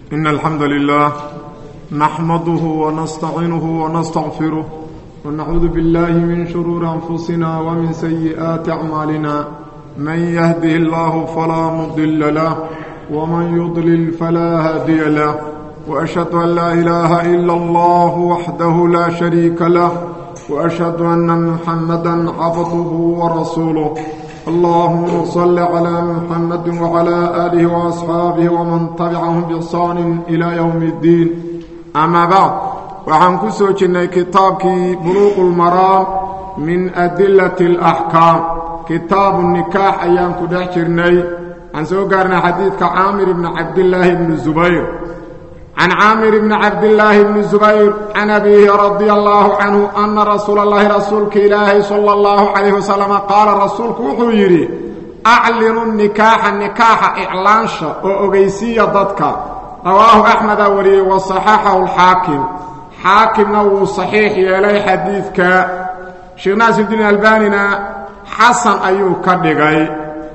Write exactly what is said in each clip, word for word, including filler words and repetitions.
إن الحمد لله نحمده ونستعينه ونستغفره ونعوذ بالله من شرور أنفسنا ومن سيئات أعمالنا من يهده الله فلا مضل له ومن يضلل فلا هادي له وأشهد أن لا إله إلا الله وحده لا شريك له وأشهد أن محمدا عبده ورسوله اللهم صل على محمد وعلى آله وأصحابه ومن تبعهم بإحسان إلى يوم الدين أما بعد وعن كسوجنا كتابك بلوغ المرام من أدلة الأحكام كتاب النكاح أيام كدحشرني عن سوقرنا حديث عامر بن عبد الله بن الزبير عن عامر بن عبد الله بن الزبير عن أبيه رضي الله عنه أن رسول الله رسولك إلهي صلى الله عليه وسلم قال رسولك وحيري أعلنوا النكاح النكاح إعلانش وأغيسية ضدك رواه أحمد وري وصححه الحاكم حاكم نو صحيح يلي حديثك شيخ ناصر الدين الألباني حسن أيوب كدغاي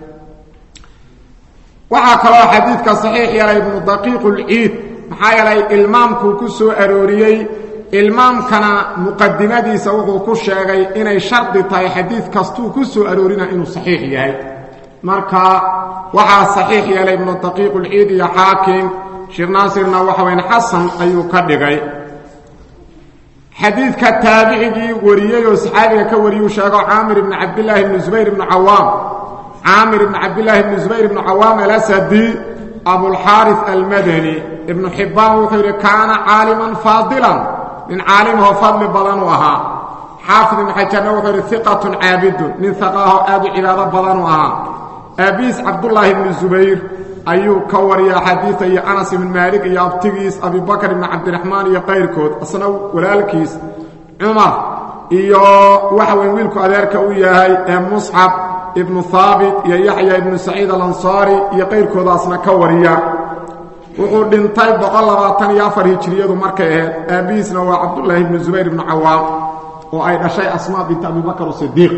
وحكى حديثك صحيح يلي ابن دقيق العيد maxaa yeelay ilmaamku ku soo arooriyay ilmaamkana muqaddimadiisa wuxuu ku sheegay inay shardi tahay xadiid kastuu ku soo aroorina inuu saxiix yahay marka waxaa saxiix yeelay ibn daqiiq al-ciid iyo xaakim sheekh naasirna waxa weyn xasan ayuu ka dhigay xadiidka taabicigii wariyay oo saxaabiga ka wariyay sheego Aamir ibn Abdullah ibn Zubayr ibn Awam Aamir ibn Abdullah ibn Zubayr ibn Awam al-Asadi أبو الحارث المدني ابن حبان وحير كان عالما فاضلا من عالمه فضل بضانوها حافظ من حجان وحير ثقة عابد من ثقاه أبي عبادة بضانوها أبيس عبد الله بن الزبير أيو كوريا حديثة يا أنس بن مالك يا أبتغيس أبي بكر بن عبد الرحمن يا قيركود أصنو ولالكيس عمر يا وحوين ويلكو أذارك وياهي مصعب ابن ثابت يا يحيى ابن سعيد الأنصاري يا غير كوداسنا كوريا وقول دنتاي بقال لباتن يا فري هجريده markay ابيسنا waa عبد الله بن زبير بن عوام oo ay dhashay asmaa bint abi bakr as-siddiq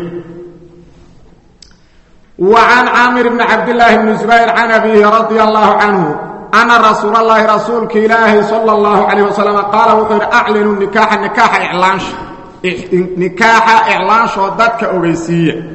وعن عامر بن عبد الله بن زبير عن ابيه رضي الله عنه ان رسول الله رسولك الله صلى الله عليه وسلم قال وقر اعلنوا النكاح النكاح اعلان نكاح اعلان شودك اوغيسيه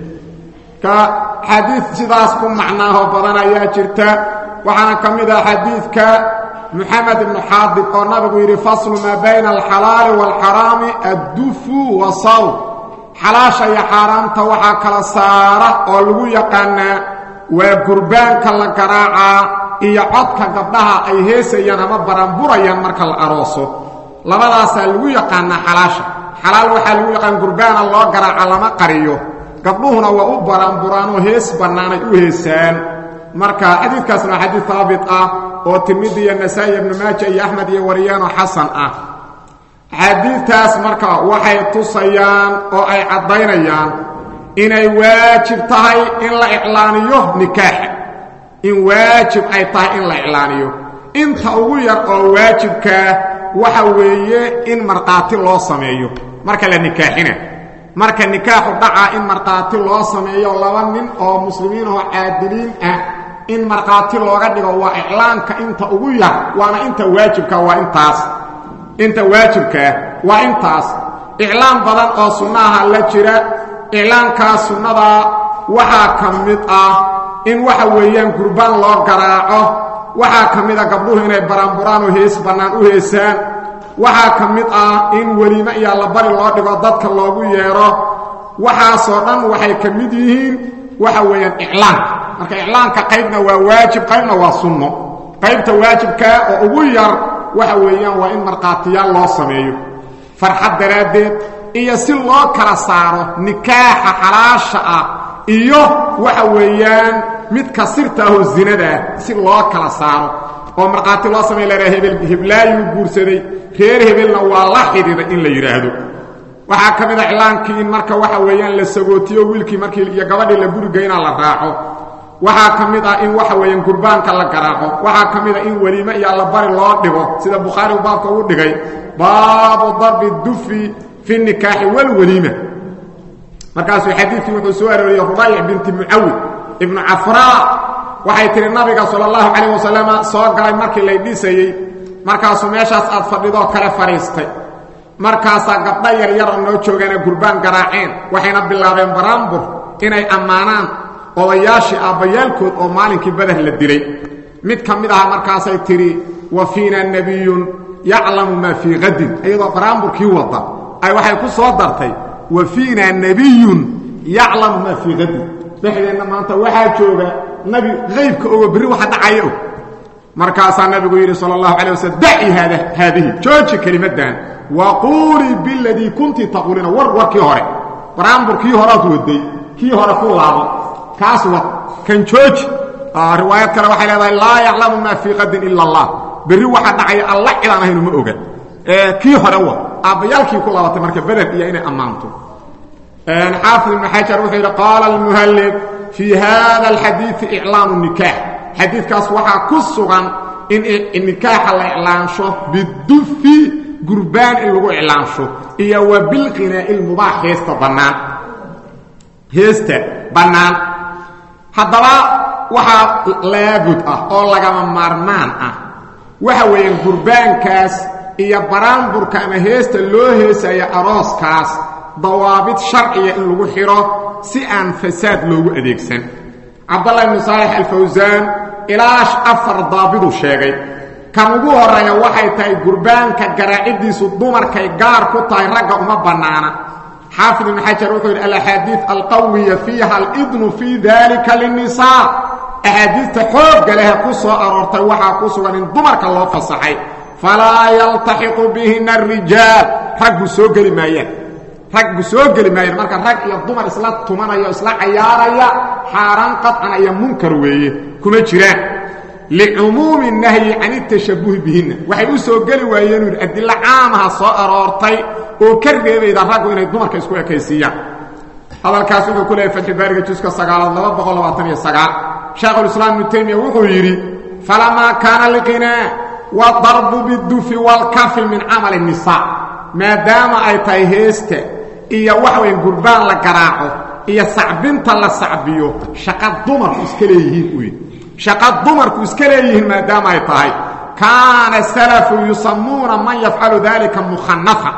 كحديث سداس كم معناه بدنا يا جرتا وعنا كميدا حديث ك محمد بن حاضر قال نبي فصل ما بين الحلال والحرام الدف والصوم حلاش يا حرام توحى كلا ساره او لو يقانا وقربان كلا قراعه iyo codka gabdhaha ay heesayaan ama baranburayaan marka la arooso labadaas lagu yaqaan xalaasha xalaal waxa lagu yaqaan qurbaan loo garaaca lama qariyo gabdhuhuna waa u baranburaan oo hees banaanay u heesaan marka xadiidkaasna xadiid thaabit ah oo Tirmidhi iyo Nasaa'i ibn Maajah iyo Ahmad iyo wariyaan oo xasan ah xadiidkaas marka waxay tusayaan oo ay cadaynayaan inay waajib tahay in la iclaaniyo nikaax in waajib ay tahay in la iclaaniyo inta ugu yar oo waajibka waxa weeye in marqaati loo sameeyo marka la nikaaxina marka nikaaxu dhaca in marqaati loo sameeyo laba nin oo muslimiin oo caadiliin ah in marqaati looga dhigo waa iclaanka inta ugu yar waana inta waajibka waa intaas inta waajibka waa intaas iclaan badan oo sunnaha la jira iclaanka sunnada waxa kamid ah in waxa weeyaan qurbaan loo garaaco waxa kamid ah gabdhuhu inay baranburaan oo hees banaan u heesaan waxa kamid ah in waliima iyo la bari loo dhigo dadka loogu yeero waxa soo dhan waxay kamid yihiin waxa weeyaan iclaan marka iclaanka qaybna waa waajib qaybna waa sunno qaybta waajibka oo ugu yar waxa weeyaan waa in marqaatiyaal loo sameeyo farxad daraadeed iyo si loo kala saaro nikaaxa xalaasha ah iyo waxa weeyaan mid ka sirta oo zinada si loo kala saaro oo marqaati loo sameeyo la hebel heblaayu guursaday reer hebelna waa la xidhiidha in la yiraahdo waxa kamid ah iclaankii in marka waxa weeyaan la sagootiyo wiilkii markii iyo gabadhii la gurigeena la raaco waxa kamid ah in waxa weeyaan qurbaanka la garaaco waxa kamid ah in waliima iyo la bari loo dhigo sida Bukhari baabka uu dhigay baabu darbi dufi fi nikah wal waliima markaas xadiithii wuxuu soo arooriyay Rubayh bint Muawid ibn Afra waxay tiri nabiga sallallahu alayhi wasallam soo galay markii la dhisayay markaasuu meeshaas aad fadhidoo kale fadhiistay markaasaa gabdha yaryar oo noo joogana gurbaan garaaceen waxayna bilaabeen baraambur inay ammaanaan odayaashii aabbayaalkood oo maalinkii badar la dilay mid ka mid aha markaasay tidhi wa fiina nebiyun yaclamu maa fii qadin iyadoo baraamburkii wada ay waxay ku soo dartay wa fiina nebiyun yaclamu maa fii qadin dhexdeenna maanta waxaa jooga nabi qaybka ogo berri waxa dhacaya og markaasaa nabigu yidhi sal اllahu alay waslm daci haadihi jooji kelimadan waquulii biladii kunti taquuliina war warkii hore baraamburkii horead waday kii hore ku laabo kaas wad kan jooji riwaayad kale waxay leedahay laa yaclamu maa fii qadin ila allah berri waxa dhacaya alla cidaan ahaynu ma oga kii hore wad aabbayaalkii ku laabatay marka beder iyo inay ammaanto xaafid ibnu xajar wuxuu yidhi qaala almuhallib fii hada alxadiidi iclaanu nikaax xadiidkaas waxaa ku sugan in nikaaxa la iclaansho bidufi gurbaan in lagu iclaansho iyo wa bilqinaa'i lmubaax heesta bannaan heesta bannaan haddaba waxaa laabud ah oo lagama maarmaan ah waxa weeyaan gurbaankaas iyo baraanburka ama heesta loo heesaya arooskaas dawaabid sharciya in lagu xidho si aan fasaad loogu adeegsan cabdallah ibnu saalix alfawsaan ilaash afar daabiduu sheegay kan ugu horreeya waxay tahay gurbaanka garaaciddiisu dumarkay gaar ku tahay ragga uma bannaana xaafid ibnu xajar wuxuu yidhi alaxaadiid alqawiya fiiha alidnu fii dalika linnisaa axaadiista xoogga lehe ku soo aroortay waxaa ku sugan in dumarka loo fasaxay falaa yaltaxiqu bihina arijaal raggu soo geli maayaan raggu soo geli maayaan marka rag iyo dumar isla tumanaya o isla cayaaraya xaaraan qaطcan iyo munkar weeye kuma jiraan licumuumi nahyi can itashabuhi bihinna waxay u soo geli waayeen ui adilo caamaha soo aroortay oo ka reebayda raggu inay dumarka isku ekaysiiyaan hadalkaas wuxuu ku leeyahy fatxibaariga juska sagaalaad laba boqol labaatan iyo sagaal shaekhulislaam ibnu taymiya wuxuu yidhi falamaa kaana alqinaa wadarbu bidufi waalkafi min camali الnisaa maadaama ay tahay heesta iyo wax weyn gurbaan la garaaco iyo sacbinta la sacbiyo shaqa dumarku iska leeyihiin uy shaqa dumarku iska leeyihiin maadaama ay tahay kaana salafu yusamuuna man yafcalu dalika mukhanafa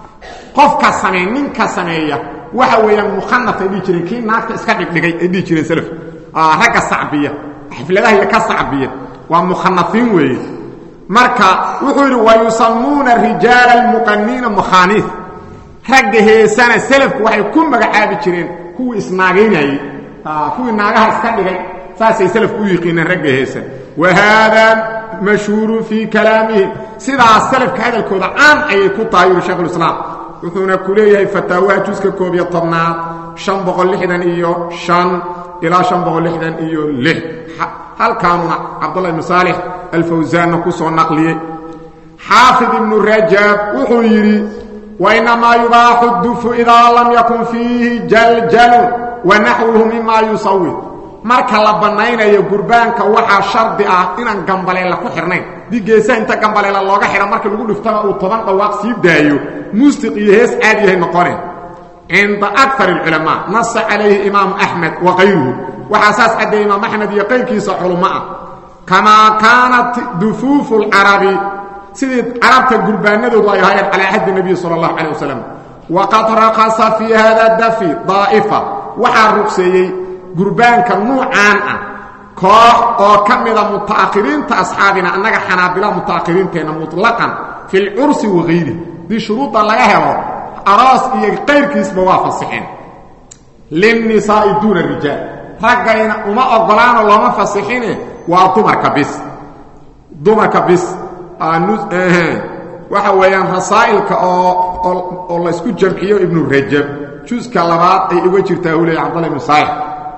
qofka sameey ninka sameeya waxa weeyaan mukhanaf ay dhihi jireen kii naagta iska dhigdhigay ay dhihi jireen salaf ragga sacbiya xafladaha iyo ka sacbiya waa mukhanafiin weeye marka wuxuu yidhi wayusamuuna rijaala almuqaniina mukhaaniif ragga heesana salafku waxay ku magacaabi jireen kuwii isnaagaynayey kuwii naagaha iska dhigay saasay salafku u yiqiineen ragga heesan wa haadaa mashhuurun fii kalaamihim sidaas salafka hadalkooda caan ayay ku tahay yuri shaekhulislaam wuxuuna ku leeyahay fataawaha juska koob iyo tobnaad shan boqol lixdan iyo shan ilaa shan boqol lixdan iyo lix halkaanuna cabdullah ibnu saalix alfawsaanna ku soo naqliyey xaafid ibnu rajab wuxuu yidhi wainamaa yubaaxu dufu idaa lam yakun fiihi jaljalun wanaxwuhu mima yusawir marka la bannaynayo gurbaanka waxaa shardi ah inaan gambaleella ku xidhnayn dii geesaha inta gambaleella looga xidha marka lagu dhiftaba uu toban dhawaaq sii daayo muusiq iyo hees caadiyahay noqoneen cinda akar alculamaa nasa calayhi imaamu axmed wa kayruhu waxaa saas caddeeyey imaam axmed iyo qayrkiisa culummo ah kamaa kaanat dufuufu alcarabi sidii carabta gurbaanadoodu ay ahaayeen calaa xaddi nebiyi sala allahu calayh wasalam waqad raqasa fii hada dafi daa'ifa waxaa ruqseeyey gurbaanka nuucaan ah koox oo ka mida muta'akhiriinta asxaabina annaga xanaabila muta'akhiriinteenna mutlaqan fi lcursi wagayri dii shuruudda laga helo aroos iyo qayrkiisba waa fasixeen linnisaa'i duuna rijaal raggayna uma ogolaanoo looma fasixine waa dumarka bis dumarka bis waxa weeyaan rasaa'ilka oo oo la isku jamciyo ibnu rajab juska labaad ay uga jirtaa uu leeyahay cabdallah ibnu saalix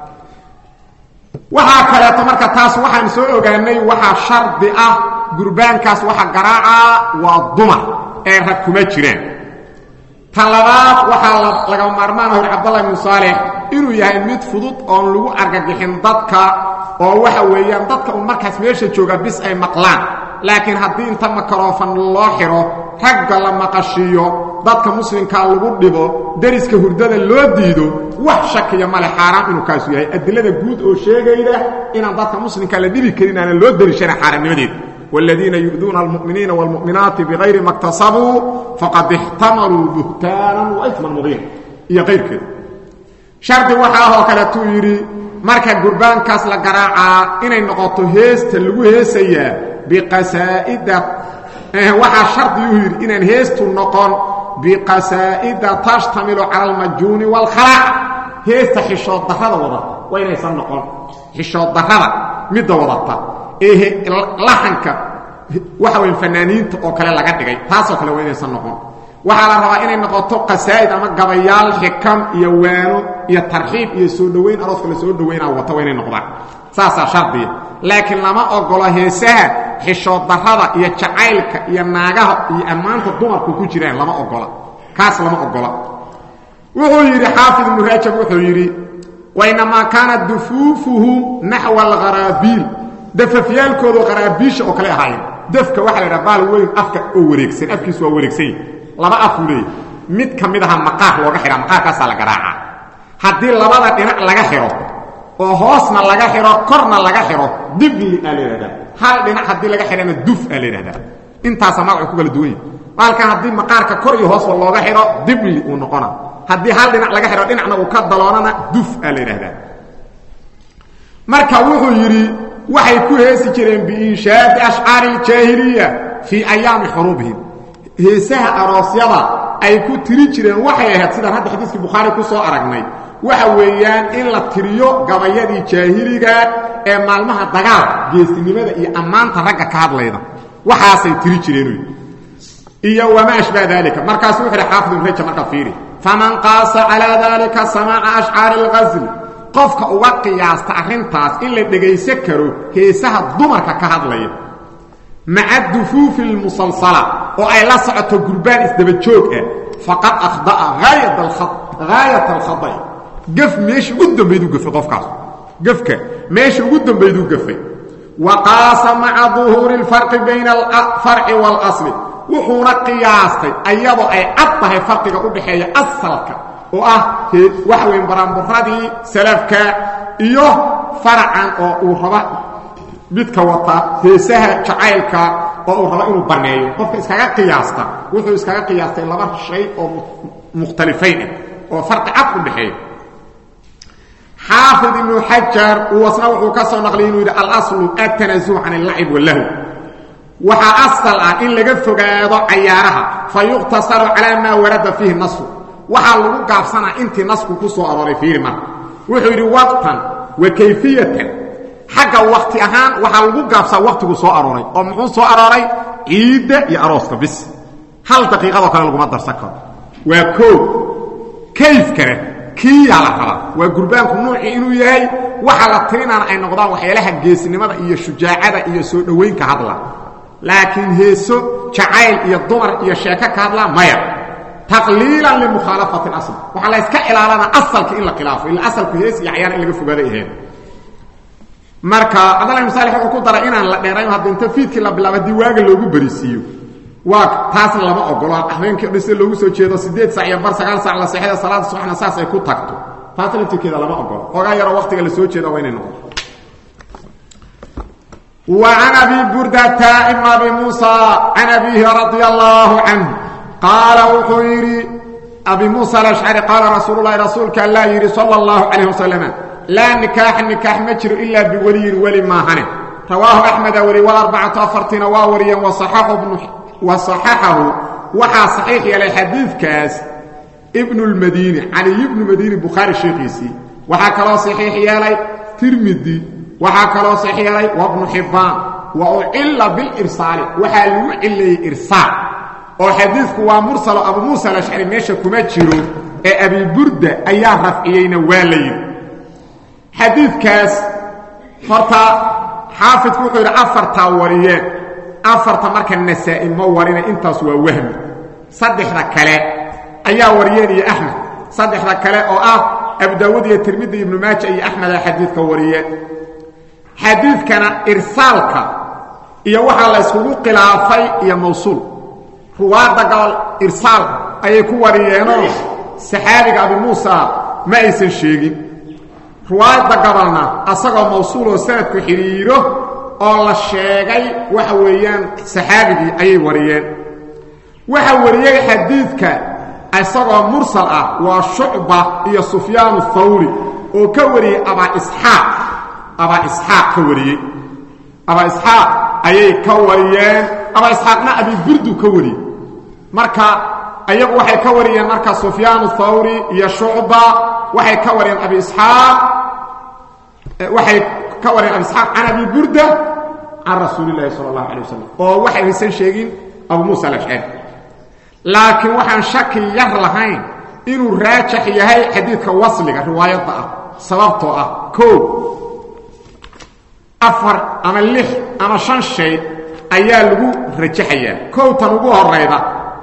waxaa kaleeto marka taas waxaan soo ogaanay waxaa shardi ah gurbaankaas waxa garaaca waa dumar ee rag kuma jiraan tan labaad waxaa laga maarmaan hor cabdallah ibnu saalix inuu yahay mid fudud oon lagu argagixin dadka oo waxa weeyaan dadka un markaas meesha jooga bis ay maqlaan laakiin haddii inta makaroofan loo xidho ragga la maqashiiyo dadka muslimkaa lagu dhibo deriska hurdada loo diido wax shakiya male xaaraan inuu kaasu yahay adilada guud oo sheegayda inaan dadka muslimkaa la dhibi karin aanan loo derishana xaaraannimadeeda والذين يؤذون المؤمنين والمؤمنات بغير ما اكتسبوا فقد احتملوا بهتانا وإثما مبينا يا غير كده شرط waxaa oo kale tuu yiri marka gurbaankaas la garaaca inay noqoto heesta lagu heesaya biqasaa'ida eh waxa sharti uu yiri inaan heestu noqon biqasaa'ida tashtamilu ala al-majun wal khala' heesta xishood darrada wada waa inay san noqon xishood darrada mid wadata ee lahanka waxa weyn fanaaniinta oo kale laga dhigay taas oo kale waa inay san noqon waxa la rabaa inay noqoto qasaa'id ama gabayaal xikam iyo waano iyo tarxiib iyo soo dhaweyn arooska la soo dhaweynaa wata waa inay noqdaan saasa shardi laakiin lama ogola heesaha xishood darrada iyo jacaylka iyo naagaha iyo amaanta dumarku ku jiraan lama ogola kaas lama ogola wuxuu yiri xaafid ibn rajab wuxuu yiri وإنما كانت دفوفهم نحو الغرابيل دففيالكودو غرابيش او كلي هاين دفك waxa la rabaal weyn afka oo wareegsan afkiisu waa wareegsan laba afulay mid kamidaha maqaar looga xira maqaarkaas la garaaca hadii labada dhinac laga xiro oo hoosna laga xiro korna laga xiro dibli aleerada hal dhinac hadii laga xirana duf aleerada intaas magacu ku kala duwan halka hadii maqaarka kor iyo hoos looga xiro dibli uu noqona hadii hal dhinac laga xiro dhinacna uu ka daloonana duf aleerada marka wuxuu yiri waxay ku heesi jireen biinshaad ash'ar al-jahiliya fi ayam hurubihim heesaha aroosyada ay ku tiri jireen waxay ahayd sida hadda xadiiska bukhari ku soo aragnay waxa weeyaan in la tiriyo gabayadii jahiliga ee maalmaha dagaal geesinimada iyo amaanta ragga ka hadlayda waxaasay tiri jireen iyo wama ashbaa dalika markaas wuxuu xaafid ibn rajab marka fiiri faman qasa ala dalika samaa ash'ar al-ghazl qofka uga qiyaasta arintaas in la dhageysan karo heesaha dumarka ka hadlaya ma'a dufuf al-musalsala oo ay la socoto gurbaan isdaba joog ah faqad akhda'a ghayat al-khat ghayat al-khata' gaf meesh ugu dambeedu gaf qofkaas gafka meesh ugu dambeedu gafay wa qasa ma'a dhuhur al-farq bayna al-far'i wal-asl wuxuuna qiyaastay ayadoo ay caddahay farqiga u dhaxeeya asalka oo ah waxa weyn baramburadii salafka iyo faracan oo uu raba midka wata heesaha jacaylka oo uu raba inuu baneeyo qofka iskaga qiyaasta wuxuu iskaga qiyaastay laba shay oo mukhtalifayn oo farqi cad u dhaxeeya حافظ ابن حجر وصنعه كسر نقلين إلى الأصل التنزه عن اللعب واللهو وحا أصل إن لقد فقاد عيارها فيقتصر على ما ورد فيه النص وحا لقد قابسنا انت نصك كسو أراري فيه ما وحيري وقتا وكيفية حقا وقت أهان وحا لقد قابسا وقت كسو أراري ومحون سو أراري عيد يا أروسك بس هل دقيقة وكان لقد مدر سكر وكو كيف كره كي على خلاص وغربانku nooci inuu yahay waxa la tirinaan ay noqdaan waxyaalaha geesinimada iyo shujaacada iyo soo dhaweynka hadla laakiin heeso jacayl iyo dumar iyo sheeko ka hadla maya taqliilan li mukhalafati al-asl waxa la iska ilaalana asalka in la khilaafo ila asalku hees iyo ciyaar in laga fogaado yahay marka adala misaalix uu ku dara inaan la dheerayn hadda inta fiidkii la bilaabo diwaaga loogu barisiyo waa taas lama ogola habeenkii dhisay loogu soo jeedo sideed saac iyo bar sagaal saac la saxida salaad subaxna saas ay ku tagto taas intii lama ogola oga yar waqtiga la soo jeedo waa inay noqoto wa ana bi burdata ibn abi musa an abihi radiyallahu anhu qala ukhiri abi musa al-ash'ari qala rasulullah rasulka allah yiri sallallahu alayhi wasallam la nikah nikah majru illa bi wali wali ma hana rawahu ahmad wa riwa arba'atu afartina wa wariyan wa sahahu ibn وصححه وحا صحيح يلي حديث كاس ابن المدينة علي ابن مدينة بخاري الشيخيسي وحا كلا صحيح يلي ترمذي وحا كلا صحيح يلي وابن حبان وأعل بالإرسال وحا لوعلي إرسال وحديثك ومرسل أبو موسى الأشعري ميشا كمتشرو أبي بردة أيها رفعيين والي حديث كاس فرطا حافظ كوكو أفر تاوريين afarta marka nasaa'il ma warina intaas waa wahmi saddexda kale ayaa wariyeen iyo ahmed saddexda kale oo ah abu daawud iyo tirmidhi ibn maajah iyo ahmed xadiidka wariyeen xadiidkana irsaalka iyo waxa la isku khilaafay iyo mawsuul ruwaada gal irsaal ay ku wariyeenoo saxaabiga abu muusa ma aysan sheegin ruwaada gabalna asagoo mawsuul oo sanadku xiriiro oo la sheegay waxa weeyaan saxaabigii ayay wariyeen waxa wariyay xadiidka asagoo mursal ah waa Shu'ba iyo Sufyaan ath-Thawri oo ka wariyay Aba Isxaaq Aba Isxaaq ka wariyay Aba Isxaaq ayay ka wariyeen Aba Isxaaqna Abi Burdu ka wariyay marka ayagu waxay ka wariyeen marka Sufyaan ath-Thawri iyo Shu'ba waxay ka wariyeen Abi Isxaaq waxay ka wariyeen Abi Isxaaq an Abi Burda an Rasuulillah sallallahu alayhi wasallam oo waxay haysan sheegin Abu Musa al-Ash'ari laakiin waxaan shaki yar lahayn inuu raajix yahay xadiidka wasliga riwaayada ah sababtoo ah ko afar ama lix ama shan shay ayaa lagu rajaxayaa ko tan ugu horeyda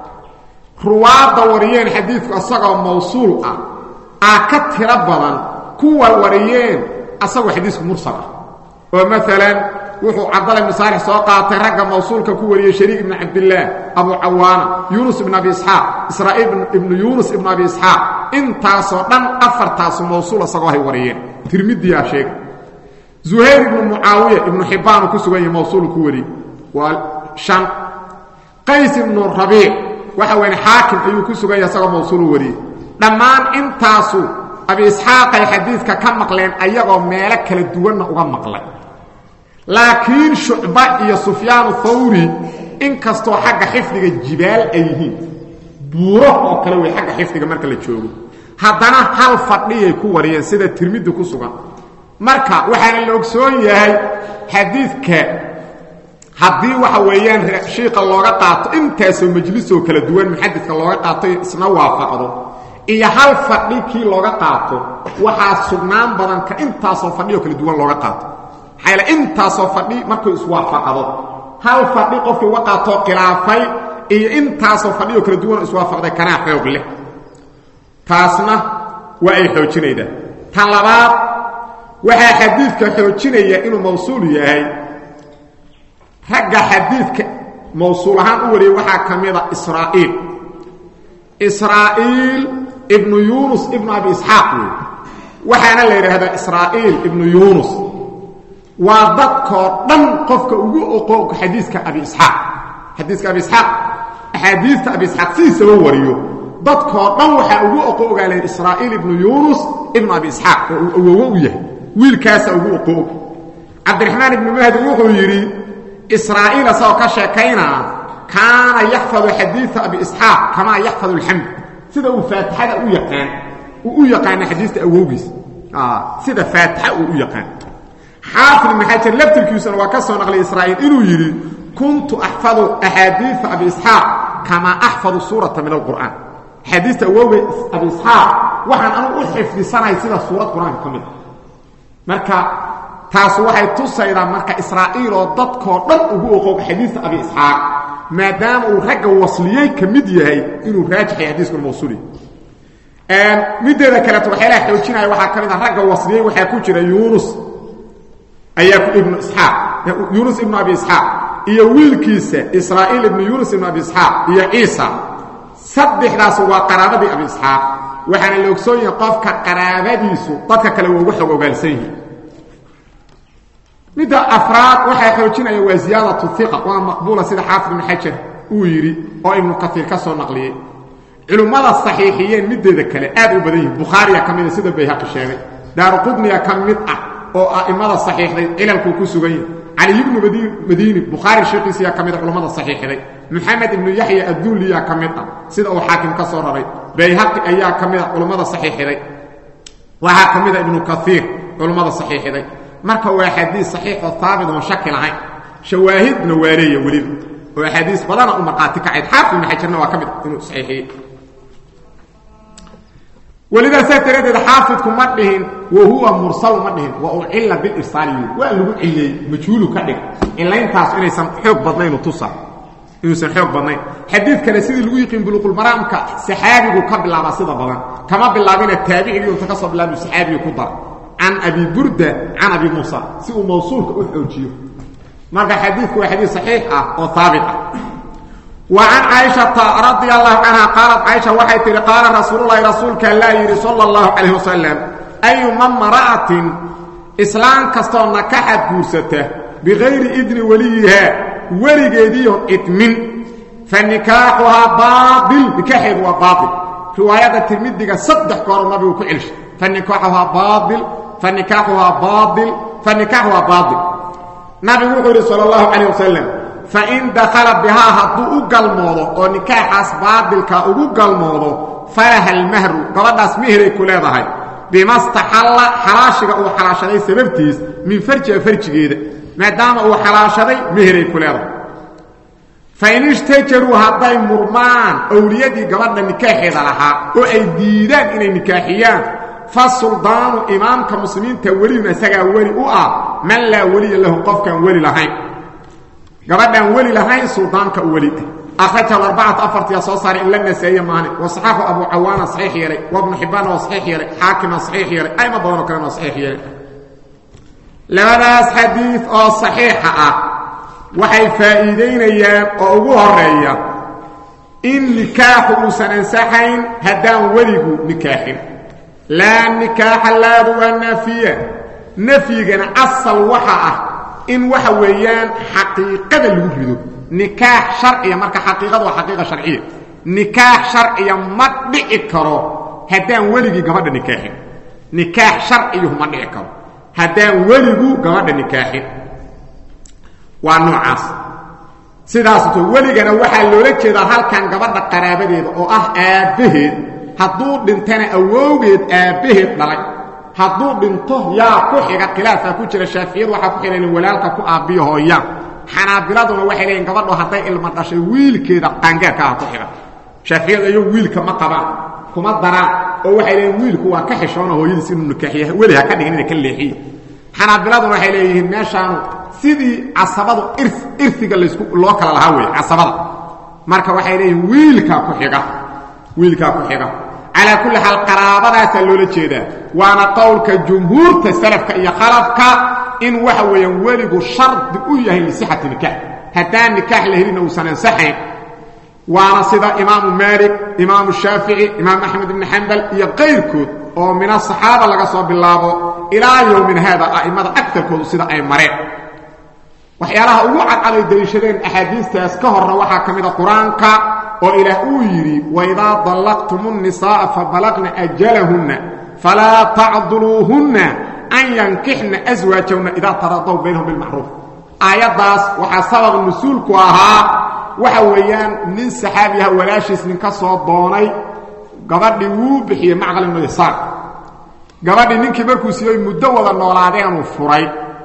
ruwaada wariyeen xadiidku asagoo mawsuul ah aa ka tira badan kuwa wariyeen asagoo xadiisku mursal ah oo maalan wuxuu Abdullah ibn Salih soo qaatay ragga mawsuulka ku wariyay Shariik ibn Abdullah Abu Awaana Yunus ibn Abi Ishaq Israa'il ibn Yunus ibn Abi Ishaq intaasoo dhan afartaas mawsuul asagoo ay wariyeen Tirmidhi yaa sheegay Zuhayr ibn Muawiya ibn Hibban ku sugan yahay mawsuul ku wari waa shan Qays ibn Rabi' waxa weyn Haakim ayuu ku sugan yahay asagoo mawsuul wari dhamaan intaasu Abi Ishaq ay xadiiska ka maqleen ayagoo meelo kala duwan uga maqlay laakiin Shu'ba iyo Sufyaan ath-Thawri in kasto xagga xifdiga jibaal ay yihiin buuro oo kale way xagga xifdiga marka la joogo haddana hal fadhiyay ku wariyeen sida Tirmidhi ku sugan marka waxaan la ogsoon yahay xadiidka haddii waxa weeyaan sheekha looga qaato intaasoo majlisoo kala duwan muhaddithka looga qaato isna waafaqdo iyo hal fadhi kii looga qaato waxaa sugnaan badan ka intaasoo fadhiyo kala duwan looga qaato حيلا انت صفدي markuu iswaafaqado hal fadhi qofkii waqaato khilaafay iyo inta safadiyo kala duwan iswaafaqday kana xoog leh taasna waa ay xoojinayda tan labaad waxa xadiidka xoojinaya inuu mawsuul yahay ragga xadiidka mawsuul ahaan u wariyay waxa kamida Israa'il Israa'il ibn Yunus ibn Abi Ishaq waxaana la yiraahdaa Israa'il ibn Yunus وضدكو دن قفك ugu oqo xadiiska Abi Ishaq xadiiska Abi Ishaq حديث أبي إسحاق سيسا وريو ضدك دن waxa ugu oqo ogaleen Israa'il ibn Yunus ibn Abi Ishaq oo yahay wiilkaas ugu oqo Abdurrahman ibn Mahdi wuxuu yiri Israa'il asoo ka sheekayna kaana yahfadu hadith Abi Ishaq kama yahfadu al-hamd sida uu Faatixada u yaqaan uu yaqaan xadiiska awowgiis ah sida Faatixa uu yaqaan حافظ بن حجر لفتركيسن وكسو نقل إسرائيل إنه يري كنت أحفظ أحاديث أبي إسحاق كما أحفظ سورة من القرآن حديث أبي أبي إسحاق وحن أنا أحفظ لسنة يصير سورة القرآن كامل مركا تاسو waxay tusayda marka Israa'il oo dadko dhan ugu oqo xadiis Abi Ishaq maadaama uu rag wasliyay kamid yahay inuu raajix xadiiska mawsuuli ee mideeda kale waxay la xoojinay waxa kamid rag wasliyay waxa ku jira Yunus أياك ابن إسحاق يونس ابن أبي إسحاق إيا ويلكيسة إسرائيل ابن يونس ابن أبي إسحاق إيا عيسى صدح راسه وقرابة أبي إسحاق وحنا اللي يكسون يقف كقرابة ديسو طاقة كلو وحو وقالسيه مدى أفراد وحا يخلوكين أيها زيادة الثقة وانا مقبولة سيدة حافظ من حجر ويري أو ابن كثير كسو نقليه علماء الصحيحيين مدى ذكالي آب وبديه بخاري كمين سيدة بيهاق الشامي دار قدني كمين oo aimada saxiixday ilalku ku sugay Ali ibn Madini Bukhari sheekhiisa ya kamid culimada saxiixday Muhammad ibn Yahya ad-Duli ya kamid sida uu xaakim ka soo raray Bayhaqi ayaa kamid culimada saxiixday waxa kamid ibn Kathir culimada saxiixday marka waa xadiis saxiix oo taabid oo shakil ahay shawaahidna waariye wali oo xadiis badan oo marqaati ka cid xaafid ma xajirna waa kamid inuu saxiixay ولذا سيتريد الحافظ كمدهن وهو مرسل مدهن وأعلى بالإرسالي وقالوا إلي مجهول كدك إلا ينتاس إنه يسمى حيوك بضنين وتصع إنه يسمى حيوك بضنين حديث كان سيد الويقين بلوق المرام كسحابي وقبل الله بصيدة بضن كما بالله من التابعي ينتقص بالله من سحابي يقدر عن أبي بردة عن أبي موسى سيء موصول كأحوجيه مرقى حديث هو حديث صحيح وثابت وعن عائشة رضي الله عنها قالت عائشة وحيت قال رسول الله رسولك الله يري صلى الله عليه وسلم أي من مرأة إسلام كستون نكحت بوسته bigayri idni waliyiha weligeediion idmin fanikaaxuhaa baail nikaaxeedu waa baail riwaayadda tirmidiga saddex goor nabigu ku celshay fanikaaxuhaa baail fanikaaxuhaa baail fanikaaxuhaa baail nabigu wuxuu yidhi sala allahu calayh wasalam fain dakhala bihaa hadduu u galmoodo oo nikaaxaas baadilkaa ugu galmoodo falaha almahru gabadhaas meheray ku leedahay bima staxalla xalaashiga uu xalaashaday sababtiis min farjiha farjigeeda maadaama uu xalaashaday meheray ku leedahay fain ishtajaruu hadday murmaan awliyadii gabadha nikaaxeeda lahaa oo ay diidaan inay nikaaxiyaan fa suldaanu imaamka muslimiinta weliyun isagaa weli u ah man laa weliya lahu qofkaan weli lahayn gabadhaan weli lahayn suldaanka u weli akhrajahu arbacatu afartiya soo saaray in la naseeye maane wasaxaaxu abu cawaana saxiix yeelay wabnu xibbaanna waa saxiix yeelay xaakimna saxiix yeelay ayma badanoo kalena waa saxiix yeelay labadaas xadiid oo saxiixa ah waxay faa'iidaynayaan oo ugu horeeya in nikaaxu uusan ansaxayn haddaan weligu nikaaxin laa nikaaxa laadu waa naafiya nafyigana asal waxa ah in waxa weeyaan xaqiiqada lagu rido nikaax sharciya marka xaqiiqadu waa xaqiiqa sharciya nikaax sharciya ma dhici karo haddaan weligii gabadha nikaaxin nikaax sharciyuhu ma dhici karo haddaan weligu gabadha nikaaxin waa noocaas sidaasto weligana waxaa loola jeedaa halkan gabadha qaraabadeeda oo ah aabbaheed hadduu dhintana awowgeed aabbaheed dhalay hadduu dhinto yaa ku xiga khilaafaa ku jira shaaficiyadu waxaa ku xihan walaalka ku aabbiyo hooyaan xanaabiladuna waxay leeyiin gabadho hadday ilma dhashay wiilkeeda qaangaarka ah ku xiga shaaficiyadu ayuu wiilka ma qabaan kuma daraan oo waxay leeyiin wiilku waa ka xishoona hooyadiis inuu nikaaxiya weli ha ka dhigin ina ka leexiye xanaabiladuna waxay leeyihiin meeshaanu sidii casabadu ir irtiga laysku loo kala lahaa weeye casabada marka waxay leeyihiin wiilkaa ku xiga wiilkaa ku xiga calaa kulli xaal qaraabadaasaa loola jeedaa waana qowlka jumhuurta salafka iyo khalafka in waxa weeyaan weligu shardi u yahay lisixati nikaax haddaan nikaax la helina uusan ansaxayn waana sida imaamu maalik imaamu shaafici imaam axmed ibni xambal iyo qayrkood oo min asaxaaba laga soo bilaabo ilaa yowmin haada a'immada agtarkoodu sida ay mareen waxyaalaha ugu cadcaday daliishadeen axaadiistaas ka horna waxaa ka mida qur-aanka oo ilaah uu yidhi waidaa dallaqtum الnisaaءa fabalaqna ajalahunna falaa tacduluuhunna an yankixna aswaajahunna idaa taradaw baynahum bilmacruuf aayaddaas waxaa sabab nusuulku ahaa waxa weeyaan nin saxaabi ah walaashiis nin ka soo doonay gabadhii wuu bixiyey macqal ibnu yasaar gabadhii ninkii markuu siiyey muddo wada noolaadeenuu furay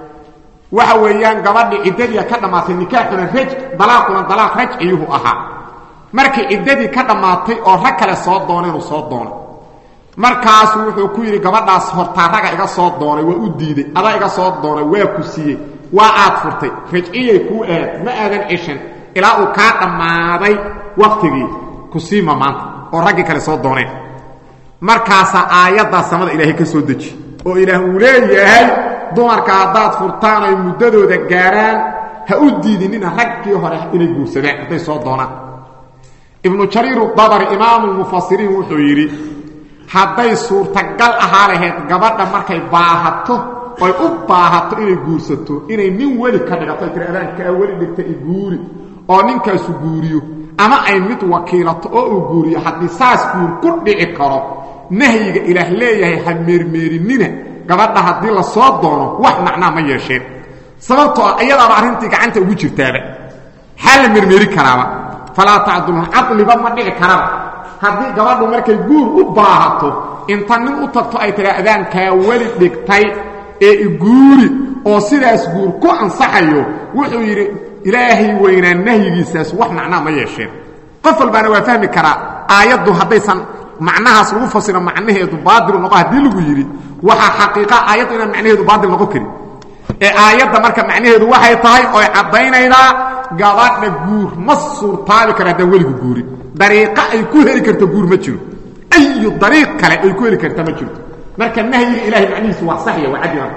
waxa weeyaan gabadhii ciddadii ka dhammaatay nikaaxuna raj dalaaquna dalaaq rajciyuhu ahaa markii ciddadii ka dhammaatay oo rag kale soo doonay inuu soo doonay markaasuu wuxuu ku yidhi gabadhaas hortaa raga iga soo doonay waa u diiday adaa iga soo doonay waa ku siiyey waa aad furtay rajciyay kuu aad ma aadan cishan ilaa uu kaa dhammaaday wakhtigii ku siima maanta oo raggii kale soo dooneen markaasaa aayaddaas samada ilaahay ka soo deji oo ilaah uu leeyahay dumarka haddaad furtaan ay muddadooda gaaraan ha u diidinina raggii hore inay guursadaan hadday soo doonaan ibnu jariir dabari imaamu lmufasiriin wuxuu yidhi hadday suurtagal ahaa lahayd gabadha markay baahato oy u baahato inay guursato inay nin weli ka dhigato ay tiri adaankaa weli dhigta i guuri oo ninkaasu guuriyo ama ay mid wakiilato oo uu guuriyo haddii saas guur ku dhici karo nahyiga ilaah leeyahay ha meermeerinina gabadha haddii la soo doono wax macnaa ma yeesheen sababtoo ah iyadaaba arrintii gacanta ugu jirtaaba xaa la meermeeri karaaba falaa tacdulun caqliba ma dhici karaba haddii gabadhu markay guur u baahato inta nin u tagto ay tiraa adaankaa weli dhigtay ee iguuri oo sidaas guur ku ansaxayo wuxuu yidhi ilaahay weynaa nahyigiisaas wax macnaa ma yeesheen qof walbaana waa fahmi karaa aayaddu haddaysan macnahaas lagu fasiro macnaheedu baadil noqo haddii lagu yidhi waxaa xaqiiqa aayaddu inaan macnaheedu baadil noqon karin ee aayadda marka macnaheedu waxay tahay ooy caddaynaydaa gabadha guur ma suurtaabi kara haddaan weligu guurin dariiqo ay ku heli karto guur ma jiro ayu dariiq kale ay ku heli karta ma jirto marka nahyiga ilaahay macnihiisu waa saxiya waa caddi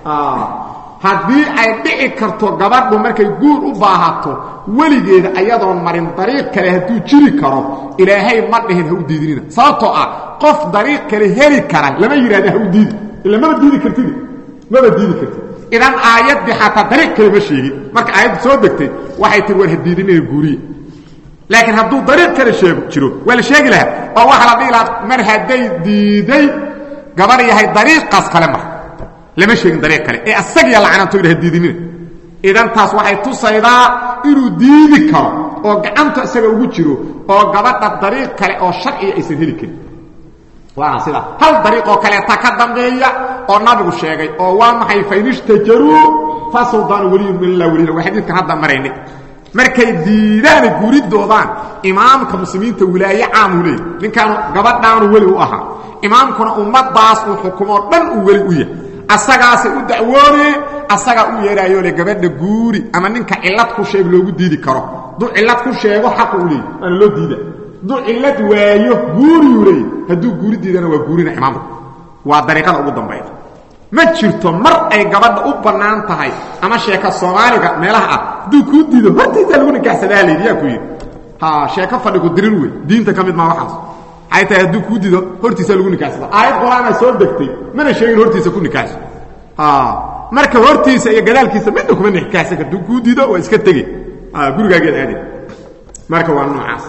haddii ay dhici karto gabadhu markay guur u baahato weligeeda ayadoon marin dariiq kale hadduu jiri karo ilaahay ma dhihin ha u diidinina sababtoo ah qof dariiq kale heli kara lama yidhahda ha u diidi ila maba diidi kartid maba diidi kartid idan aayaddi xataa dariiq kale ma sheegin marka aayaddu soo degtay waxay tiri war hadiidinaya guuriye laakiin hadduu dariiq kale sheego jiro waa la sheegi lahaa oo waxa la dhihi lahaa mar hadday diiday gabar yahay dariiqaas kale mar lama sheegin dariiq kale ee asagiya lacananto ila hadiidinina idan taas waxay tusaydaa inuu diidi karo oo gacanta isaga ugu jiro oo gabadha dariiq kale oo sharci aysan heli karin waana sida hal dariiq oo kale ta ka dambeeya oo nabigu sheegay oo waa maxay faynishtajaru fasuldan waliy billah waliy wa hadithka hadda mareynay markay diidaan guuridoodaan imaamka muslimiinta wilaaya caamulay ninkan gabadhaan wali u ahaa imaamkuna ummadaas uu xukumo dhan uu wali u yahay asagaas u dacwoone asaga u yeerayo le gabadha guuri ama ninka cilad ku sheeg loogu diidi karo du cilad ku sheego xaq u leeyahay aan loo diida du cilad waayo guuri yuri haduu guuri diidana waa guurina imaamka waa dariiqada ugu dambeeyay ma jirto mar ay gabadha u banaan tahay ama sheeka Soomaaliga meelaha ah du ku diido hortiisa lagu nikaxsadaa leeyahay ku yiri ha sheeka fadhigu dirin way diinta kamid ma waxaas ay tahay du ku diido hortiisa lagu nikaxsada aayad quraana soo degtay mana sheegin hortiisa ku nikaxsado ha marka hortiisa iyo gadaalkiisa mid kuma nikaxsan ka du ku diido waa iska tagay ha gurigaaga aadi marka waa noocaas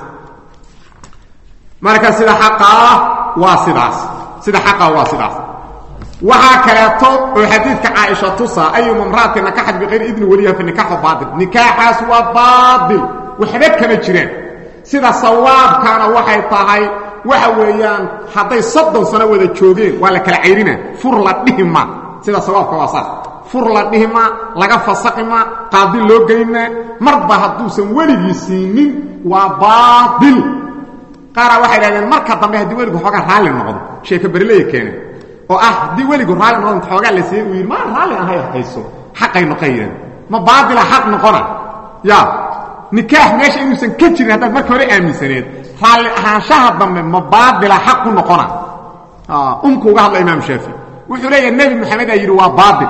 marka sida xaqa waa sidaas sida xaqa waa sidaas waxa kaleeto oo xadiidka Aisha tusa ayu mamraati nakaxad bi ghayri idni waliha fi nikahu baadil nikahaas waa baadil waxba kama jireen sida sawaabkana waxay tahay waxa weeyaan haday soddon sano wada joogeen waa la kala ceyrina fur la dhihima sida sawaabka waa sax fur la dhihima laga fasaqima qaadi loo geeyna marba haduusan waligiisinin waa baadil qara waxay raadeen marka dambe hadii waligu xoga raali noqdo sheeka barleey keenay oo ah hadii waligu raali noqdo xoga la sii uu ma raali ahay hayso xaqay noqayeen ma baadil xaq noqona ya nikah meesha inuusan ka jirin hadda marka hore aaminsaneed raali ahaanshaha dambe ma baadil xaq noqona ah umku uga hadla imaam Shaafi wuxuu leeyahay nabi maxamed ay yiri waa baadil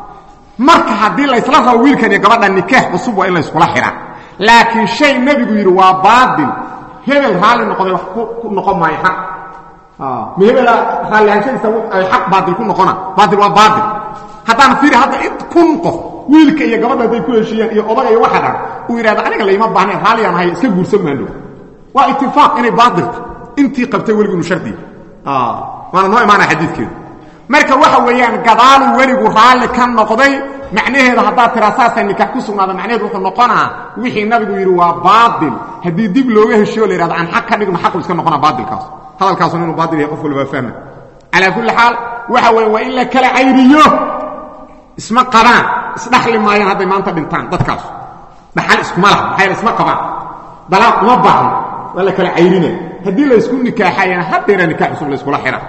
marka hadii la isla raawo wiilkan iyo gabadha nikah cusub waa in la isku la xiraa laakiin shay nabigu yiri waa baadil hebel raali noqday wax ku noqon maayo xaq ah hebel raali ahaanshiisa ay xaq baadil ku noqona baadil waa baadil haddaan fiiri hadda id kun qof wiilka iyo gabadha ay ku heshiiyeen iyo odaga iyo waxa dhan uu yiraahdo aniga leeyma baahnay raali aan hay iska guursan maando waa ittifaaq inay baadil intii qabtay waligu nu shardi ah waana noo imaana xadiidkeedu marka waxa weeyaan gadaalu waligu raali ka noqday macnaheedu hadaa tiraasaasan nikah ku sugnaado macnaheedu wuxuu noqonaa wixii nabigu yiri waa baadil hadii dib looga heshiyo leeyahay aan xaq ka dhigno xaq iska noqona baadilkaas hadalkaas inuu baadil yahay qof walba fahma ala kulli xaal waxa weey waa in la kala cayriyo isma qabaan isdaxli maayaan haday maanta dhintaan dadkaas dhaxal isku malaha waxay isma qabaan dalaaq ma baahan wala kala cayrina hadii la isku nikaaxayana hadeena nikaax cusub la isku la xira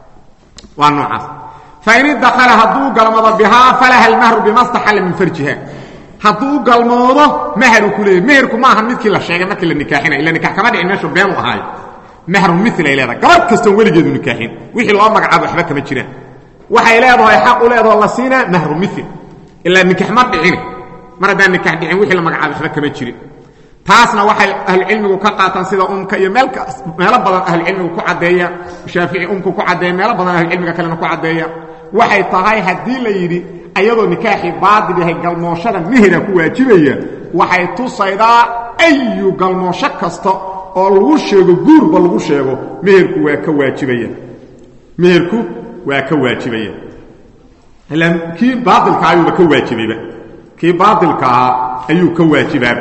waa noocaas فإن دخل هدو قلمض بها فلها المهر بما استحل من فرجها هدو قلمض مهر كله مهرك ما هم مثل الشيء ما كل النكاحين إلا نكاح كما دعنا شو بيانو هاي مهر مثل إلى هذا قبل كستون ولي جدو نكاحين وحي لو أمك عابو حبك مجرين وحي إلى هذا يحق إلى هذا الله سينا مهر مثل إلا النكاح ما دعينه مرة دان نكاح دعين وحي لو أمك عابو حبك مجرين taasna waxay ahli cilmigu ka qaataan sida umka iyo meelka meel badan ahli cilmigu ku cadeeya Shaafici umku ku cadeeya meel badan ahli cilmiga kale ku cadeeya waxay tahay hadii la yiri ayadoo nikaaxi baadil yahay galmooshada mihra ku waajibaya waxay tusaydaa ayu galmoosho kasta oo lagu sheego guurba lagu sheego mihirku waa ka waajibaya mihirku waa ka waajibaya halan ki baadilka ayuu ka waajibaya ki baadilka ayuu ka waajibaa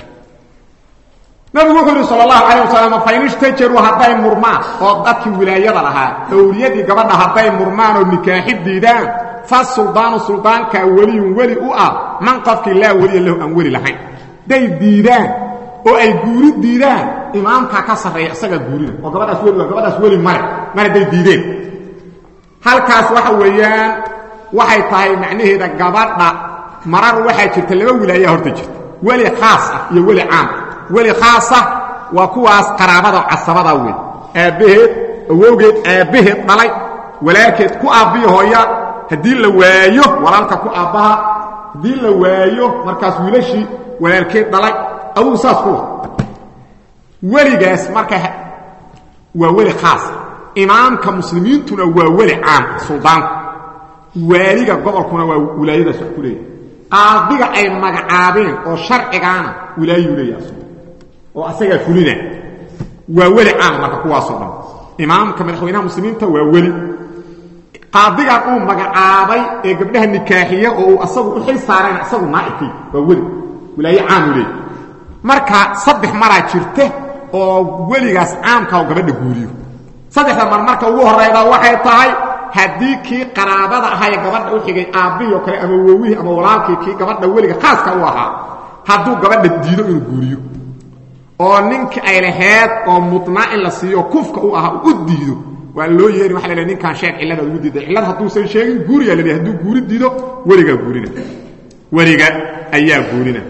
nabi wuxuu sallallahu alayhi wasallam faynishtajaru haday murmaan oo dadkii wilaayada lahaa awliyadii gabadha haday murmaan oo nikaaxidiidaan fa suldaanu suldaanka wali wali u ah man qafki la wali lahu an wali lahayn day diidaan oo ay guuri diidaan imaamka ka sareeya isaga guurina oo gabadhaas wali gabadhaas wali mare mare day diideen halkaas waxa weeyaan waxay tahay macnaheeda gabadha marar waxa jirta laba wilaaya horta jirta wali khaas ah iyo wali caam wali khaasa waa kuwaas qaraabada casabada weey aabaheed awowgeed aabaheed dhalay walaalkeed ku aabiyo hooya hadii la waayo walaalka ku aabaha hadii la waayo markaas wiilashi walaalkeed dhalay abu saas ku waligaas marka waa wali khaas imaamka muslimiintuna waa wali caam suldaan waaliga gobolkuna waa wilaayada soo kulay qaadiga ay magacaabeen oo sharcigaana wilaayu leeyahay oo asaga fulina waa wali aan marka kuwaas oo dhan imaamka madaxweynaha muslimiinta waa wali qaadiga uu magacaabay ee gabdhaha nikaaxiya oo asagu u xil saareen asagu naa'ibki waa wali wilaayo aan leeyahay marka saddex maraa jirta oo waligaas caamka oo gabadha guuriyo saddexda mar marka ugu horeeyda waxay tahay haddii kii qaraabada ahaa gabadha u xigay aabiyo kale ama wawihi ama walaalkii kii gabadha waliga khaaska u ahaa hadduu gabadha diido inuu guuriyo oo ninkii ay lahayd oo mutnaa in la siiyo kufka u ahaa u diido waa loo yeeri waxa la leeyahay ninkan sheeg cilada ugu diiday cilad hadduusan sheegin guuriya la leeyahay hadduu guuri diido waliga guurina waliga ayaa guurina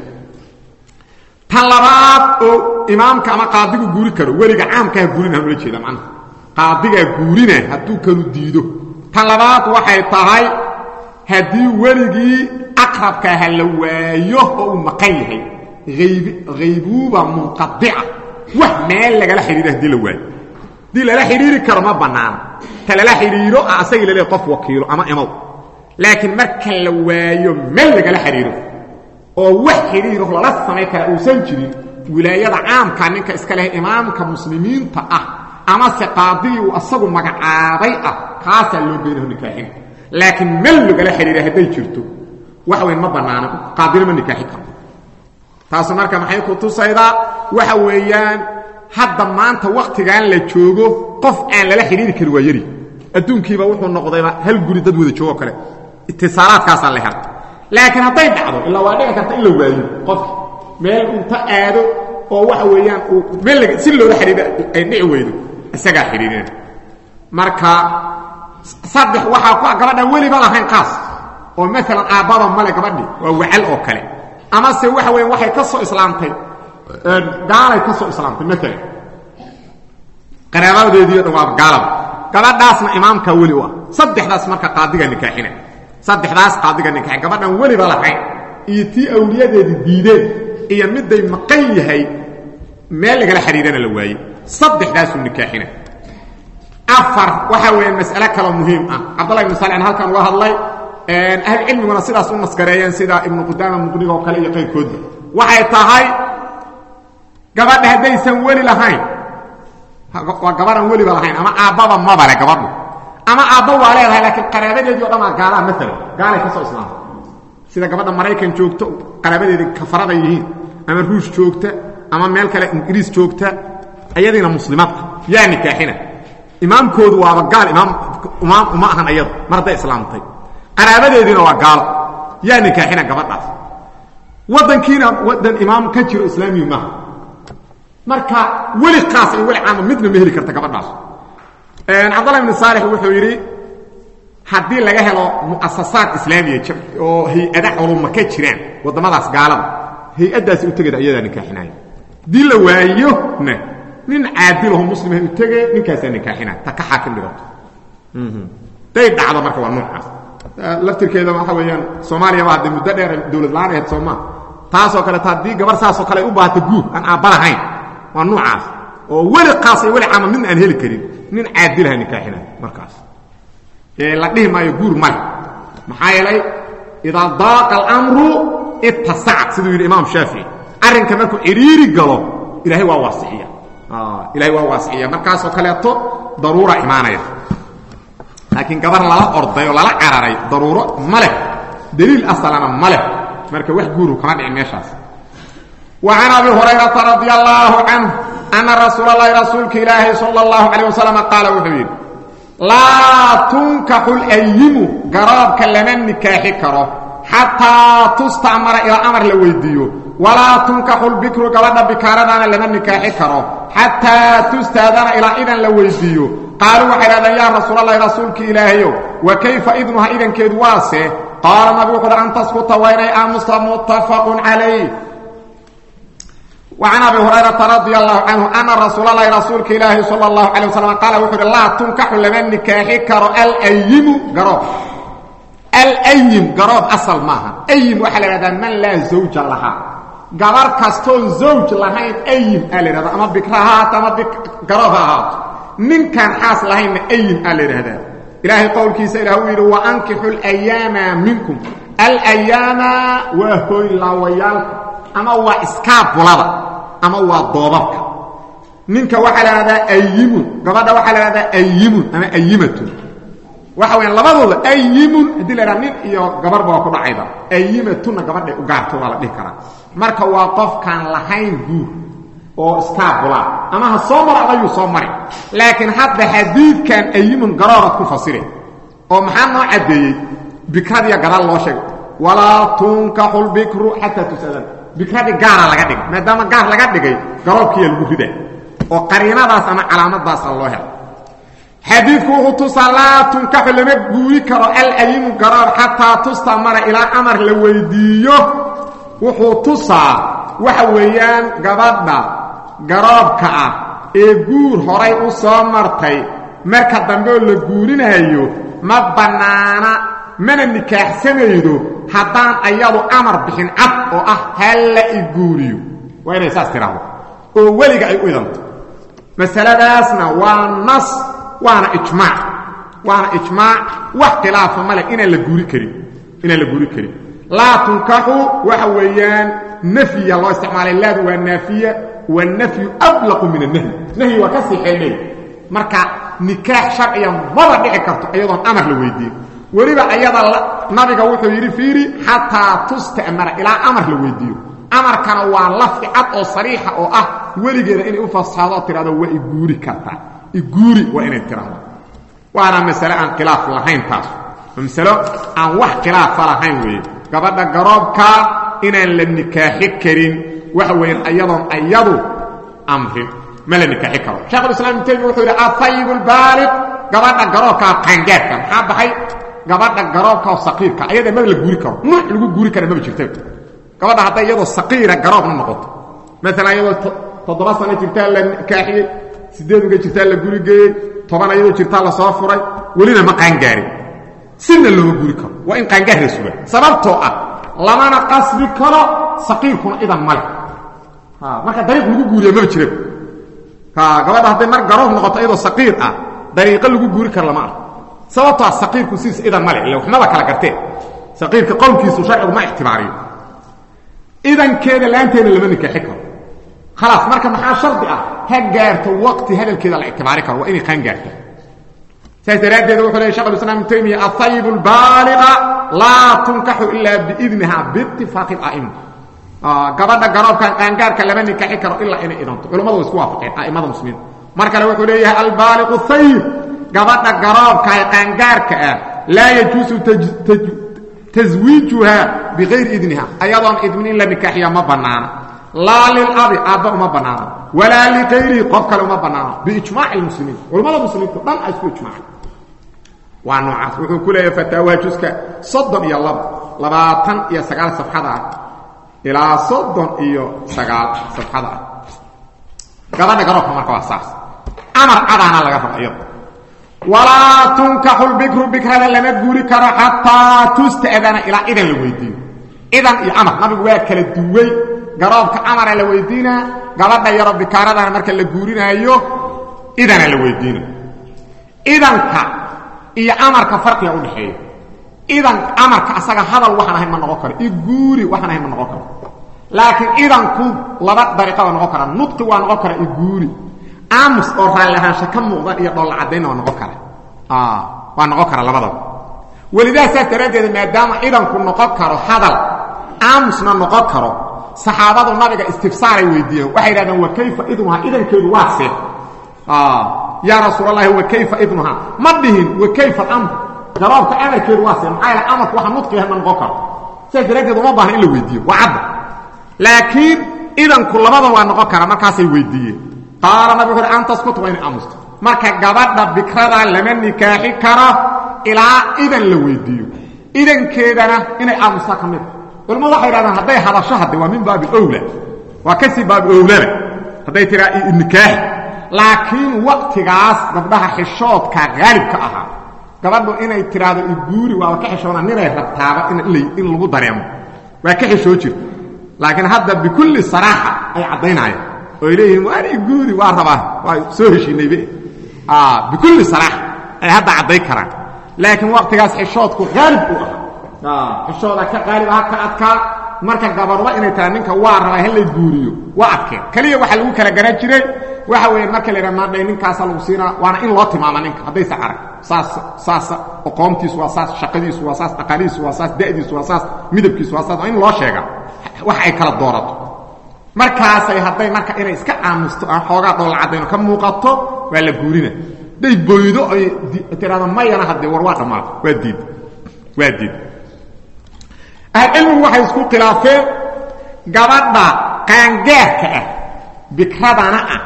tan labaad oo imaamka ama qaadigu guuri karo waliga caamka guurina ma jeeda macna qaadiga guurina hadduu kanu diido tan labaad waxay tahay haddii waligii aqrabka ah la waayo oo maqan yahay غيب غيبوبه منقطعه ومال لغلا خريده دي لواي دي لا خريري كرما بنان تلا لا خريرو اسي لا قف وكيل اما امو لكن marka la waayo meel laga xiriiro oo wax xiriiro la sameey kara oo san jirin wilaayada caamka ninka iska leh imaamka muslimiinta ah ama se qaadi uu asagu magacaabay ah kaasa loo beero nikaahin laakiin meel laga xiriiro haday jirto wax weyn ma banaana qaadina ma nikaahi karo taas marka maxay ku tusaydaa waxa weeyaan hadda maanta waqtigan la joogo qof aan la xiriiri karo waa yari adduunkiiba wuxuu noqdayba hal guri dad wada joogo kale ittisaalaadkaas la hel laakiin haday dhacdo illa waa dhici karta in la waayo qof meel uu ta aado oo waxa weeyaan uu meel si loo xiriiro ay dhici weydo isaga xiriirina marka saddex waxa ku gabadha waliba lahayn qaas oo mesela aabada male gabadhi waa wacal oo kale ama se waxa weyn waxay ka soo islaamtay ee gaalay ka soo islaamtay mesela qaraabadeedii oo waa gaalada gabadhaasna imaamka wali waa saddexdaas marka qaadiga nikaaxina saddexdaas qaadiga nikaax gabadhan wali ba lahayn iyo tii awliyadeedii diideen iyo miday maqan yahay meel laga xiriirana la waayay saddexdaas nikaaxina afar waxa weyn mas'ala kale muhiim ah Abdullah ibn Salih halkan waa hadlay een ahli cilmiguna sidaas u maskareeyeen sida ibn Qudama muqniga oo kale iyo qayrkood waxay tahay gabadha hadaysan wali lahayn waa gabaran wali lahayn ama aababa ma bale gabadhu ama aabba waa leedahay laakiin qaraabadeedii oo dhama gaala mesela gaala ka soo islaam sida gabadha Mareykan joogto qaraabadeedii kafarada yihiin ama ruush joogta ama meel kale Ingiriis joogta ayadina muslimaad yaa nikaaxina imaamkoodu waa gaal imaam imaam uma ahan ayada marday islaamtay qaraabadeedina waa gaal yaa nikaaxina gabadhaas wadankiina wadan imaam ka jiro islaamiyo ma marka wali qaas ay wali caam midna meehli karta gabadhaas een Abdullah ibn Salih wuxuu yiri hadii laga helo muassasaad islaamiye oo hay'ada culumma ka jiraan wadamadaas gaalada hay'adaas u tagay ayada nikaaxinay dii la waayo na nin caadil oo muslim ah u tagay ninkaas nikaaxinay ta ka xaakim dhigato mhm tay dhacdo marka waa noocaas laftirkeeda waxa weeyaan Soomaaliya waa hadii muddo dheer dawlad laan ah Soomaa taas oo kale taadii gabar saas oo kale u baahato guur aan aabarahayn waa noocaas oo wali qaas ay wali caam min aan heli karin nin caadil ah nikaaxina markaas ee la dhimaayo guur mal maxaa yeelay ida daaqa al-amru ittasa'a sidoo yiri imaam Shaafi'i arrinka markuu iriiri galo ilaahay waa waasiya ah ilaahay waa waasiya markaas oo kale to daruura imaanaya laakiin gabar la orday oo la cararay daruuro male daliil asalana male marka wax guuru kama dhicin meeshaas wa ana abi hurairah radiyallahu anhu anna rasuulullaahi rasuulka ilaahi sallallahu alayhi wasallam qaala wuxuu la tunkahul ayyimu garabka lana nikaahi karo hatta tustamara ila amr la weydiyo wala tunkahul bikru gabadha bikaradana lana nikaahi karo hatta tustadana ila idan la weydiyo qaalu waxa ya rasuulullaahi rasuulka ilaahi wa kayfa idnuha idan keed waase qaala nabi qad anta tasquta wa ina amusta muttafaqun alayhi وعن أبي هريرة رضي الله عنه أن رسول الله رسولك إلهي صلى الله عليه وسلم قال وحر الله تنكح لمن نكاحي كرو الأيم قراب الأيم قراب أصل معها أيم وحل هذا من لا زوج لها قرار كستون زوج لها أيم قال هذا أما بكرهات أما بقرابها من كان حاصل لها أيم قال هذا إلهي قول كيسا إلهي وأنكحوا الأيام منكم الأيام وهو الله ويالك أما هو إسكاب ولد أما هو الضوابك منك وحل هذا أيم قبل وحل هذا أيم أما أيمة وحوين لبضل أيم دي لرمين إيو قبر بوكو عيدا أيمة قبل أقارتو على ذكرى مركا وقف كان لحين بور oo iskaabula ama ha soo mar ayu soo mari laakiin hadda xadiidkan ayimun qaraarad ku fasireen oo maxaa noo cadeeyay bikradiya garaal loo sheegay wala tunkahul bikru hatta tusadan bikradi gaara laga dhigay maadaama gaar laga dhigay garoobkii lagu riday oo qariinadaas ama calaamadaas loo helay xadiidku wuxuu tusalaa tunkahul lama guuri karo al ayimun qaraar hatta tustamara ila amar la weydiiyo wuxuu tusaa waxa weeyaan gabadha garoobka ah ee guur horay u soo martay marka dambe la guurinayo ma banaana mana nikaaxsanaydo haddaan ayadu amar bixin cad oo ah hal la guuriyo waa inay saas tiraahdo oo weliga ay u idanto masaladaasna waa nas waana ijmaac waana ijmaac wax khilaaf ma leh in la guuri karin in la guuri karin la tunkahu waxa weeyaan نفي الله استعمال الله والنافية والنفي أبلغ من النهي نهي وكسي حيني مركا نكاح شرعيا مرة دعكرت أيضا أمر لويدي وربا أيضا نبي قوته يرفيري حتى تستأمر إلى أمر لويدي أمر كان هو لفظ أو صريحة أو أه ولي جيدا إن أفصالات ترى هو إيقوري كرتا إيقوري وإن ترى وأنا مسألة عن خلاف لحين تاسو مسألة عن وح خلاف لحين وي قبضنا قرابك inaan la nikaaxi karin waxa weyn ayadan ayadu amri ma la nikaaxi karo sheekh islaam tabi wuxuu yiri afayibul baaliq gabadha garoobka qangaarka maxaa baxay gabadha garoobka saqiirka ayada ma la guuri karo ma lagu guuri karo ma jirto gabadha hadda iyadoo saqiira garoobna noqoto mesela iyadoo toddoba sano jirta la nikaaxi sideed uga jirta la guuri geeyay toban iyadoo jirta la soo furay walina ma qangaari sinna loo guuri karo waa in qangaar rasuul sababtoo ah lamana qasbi karo saqiirkuna idan male ha marka dariiq lagu guuriyo ma jiro ha gabadha haday mar garoob noqoto iyadoo saqiir ah dariiq lagu guuri karo lama sababtoo ah saqiirku siis idan male ilaa waxba kala gartee saqiirka qowlkiisu sharcigu ma ixtibaariyo idan keeda laanteena lama nikaaxi karo خلاص marka maxaa shardi ah ha gaarto waqti hadalkeeda la ixtibaari karo waa inay qaan gaarto سيدراديد وحده شيخ الاسلام تيميه الطيب البالغ لا تنكح الا باذنها باتفاق الائمه اه غبدا غراب كان قانغار كلمه نكاح كرو الا ان اذنته علماء اسكو وافقين ائمه المسلمين marka wuxuu leeyahay البالغ الطيب غبدا غراب كان قانغار لا يجوز تزويجها بغير اذنها ايضا اذن الا نكاحها ما بنانا لا للأب أبا ما بنانا ولا لغيره قفك ما بنانا بإجماع المسلمين علماء المسلمين طبعا أسكو إجماع وعنو عصر وحن كل فتاوى جزك صدن إيا الله لباطن إيا سقال صفحة إلى صدن إيا سقال صفحة قبلنا قرأت مركب أساس أمر أدانا لغفر أيضا ولا تنكح البكر بكر لم تقولي كرا حتى تستأذن إلى إذن الويدين إذن الأمر نبي واكل الدوي قرابك أمر على ويدينا قبضنا يا رب كاردنا مركا اللي قورينا أيوه إذن على ويدينا إذن كا إيا أمر كفرق يقول حي إذن أمر كأساق هذا الوحنا هم من نغكر إيقوري وحنا هم من نغكر لكن إذن كو لبات طريقة ونغكر نطق ونغكر إيقوري أمس أرهان لها شكم مغضان يقول عدين ونغكر آه ونغكر لبضا ولذا سيسترد ما دام إذن كو نغكر هذا أمسنا نغكر صحابه النبي استفسار ويديه waxay raadaan wa kayfa idnuha idan keedu waase ah ya rasuul wa kayfa idnuha madhihin wa kayfa al-amr jawaabta amarkeedu waase maxay amarku waxa nudqiha man qokar sayidreedu ma baahan in la weydiyo wacad laakiin idan kulabada waa noqon kara markaas ay weydiiyeen qaala nabi wuxuu aan tasqutu wa in amusta marka gabadha bikrada lama nikaaxi karo ilaa idan la weydiiyo idan keedana inay amusta kamid ولما الله يرانا هداي هذا شهد ومن باب الأولى وكسي باب الأولى هداي ترى النكاح لكن وقت غاس قبلها حشوط كغالب كأها قبلوا إنا يترادوا الجوري وكحشونا نرى رتابة إن اللي إن لو ضريم وكحشوتي لكن هذا بكل صراحة أي عضينا عليه وإليهم وأنا الجوري واربعة وسوهش النبي آه بكل صراحة أي هذا عضي كرا laakiin waqtigaas xishoodku qaalib u ah xishooda ka qaalib ah ka adka marka gabarba inay tahay ninka waa rabaa in la guuriyo waa adkeen kaliya waxa lagu kala garan jiray waxa weeyaan marka la ramadaan ninkaas lagu siina waana in loo timaamo ninka haday saxar saas saas aqoontiisu waa saas shaqadiisu waa saas aqaliisu waa saas daadiisu waa saas midabkiisu waa saas in loo sheega wax ay kala doorato markaas ay haday marka inay iska aamusto aan xoogaa dhool cadeyn ka muuqato waa la guurina day booydo ay tirada mayana hadii war waa dhamaad waa diid waa diid ahlu waxay isku khilaafeen gabadha qaangaarka ah bikradana ah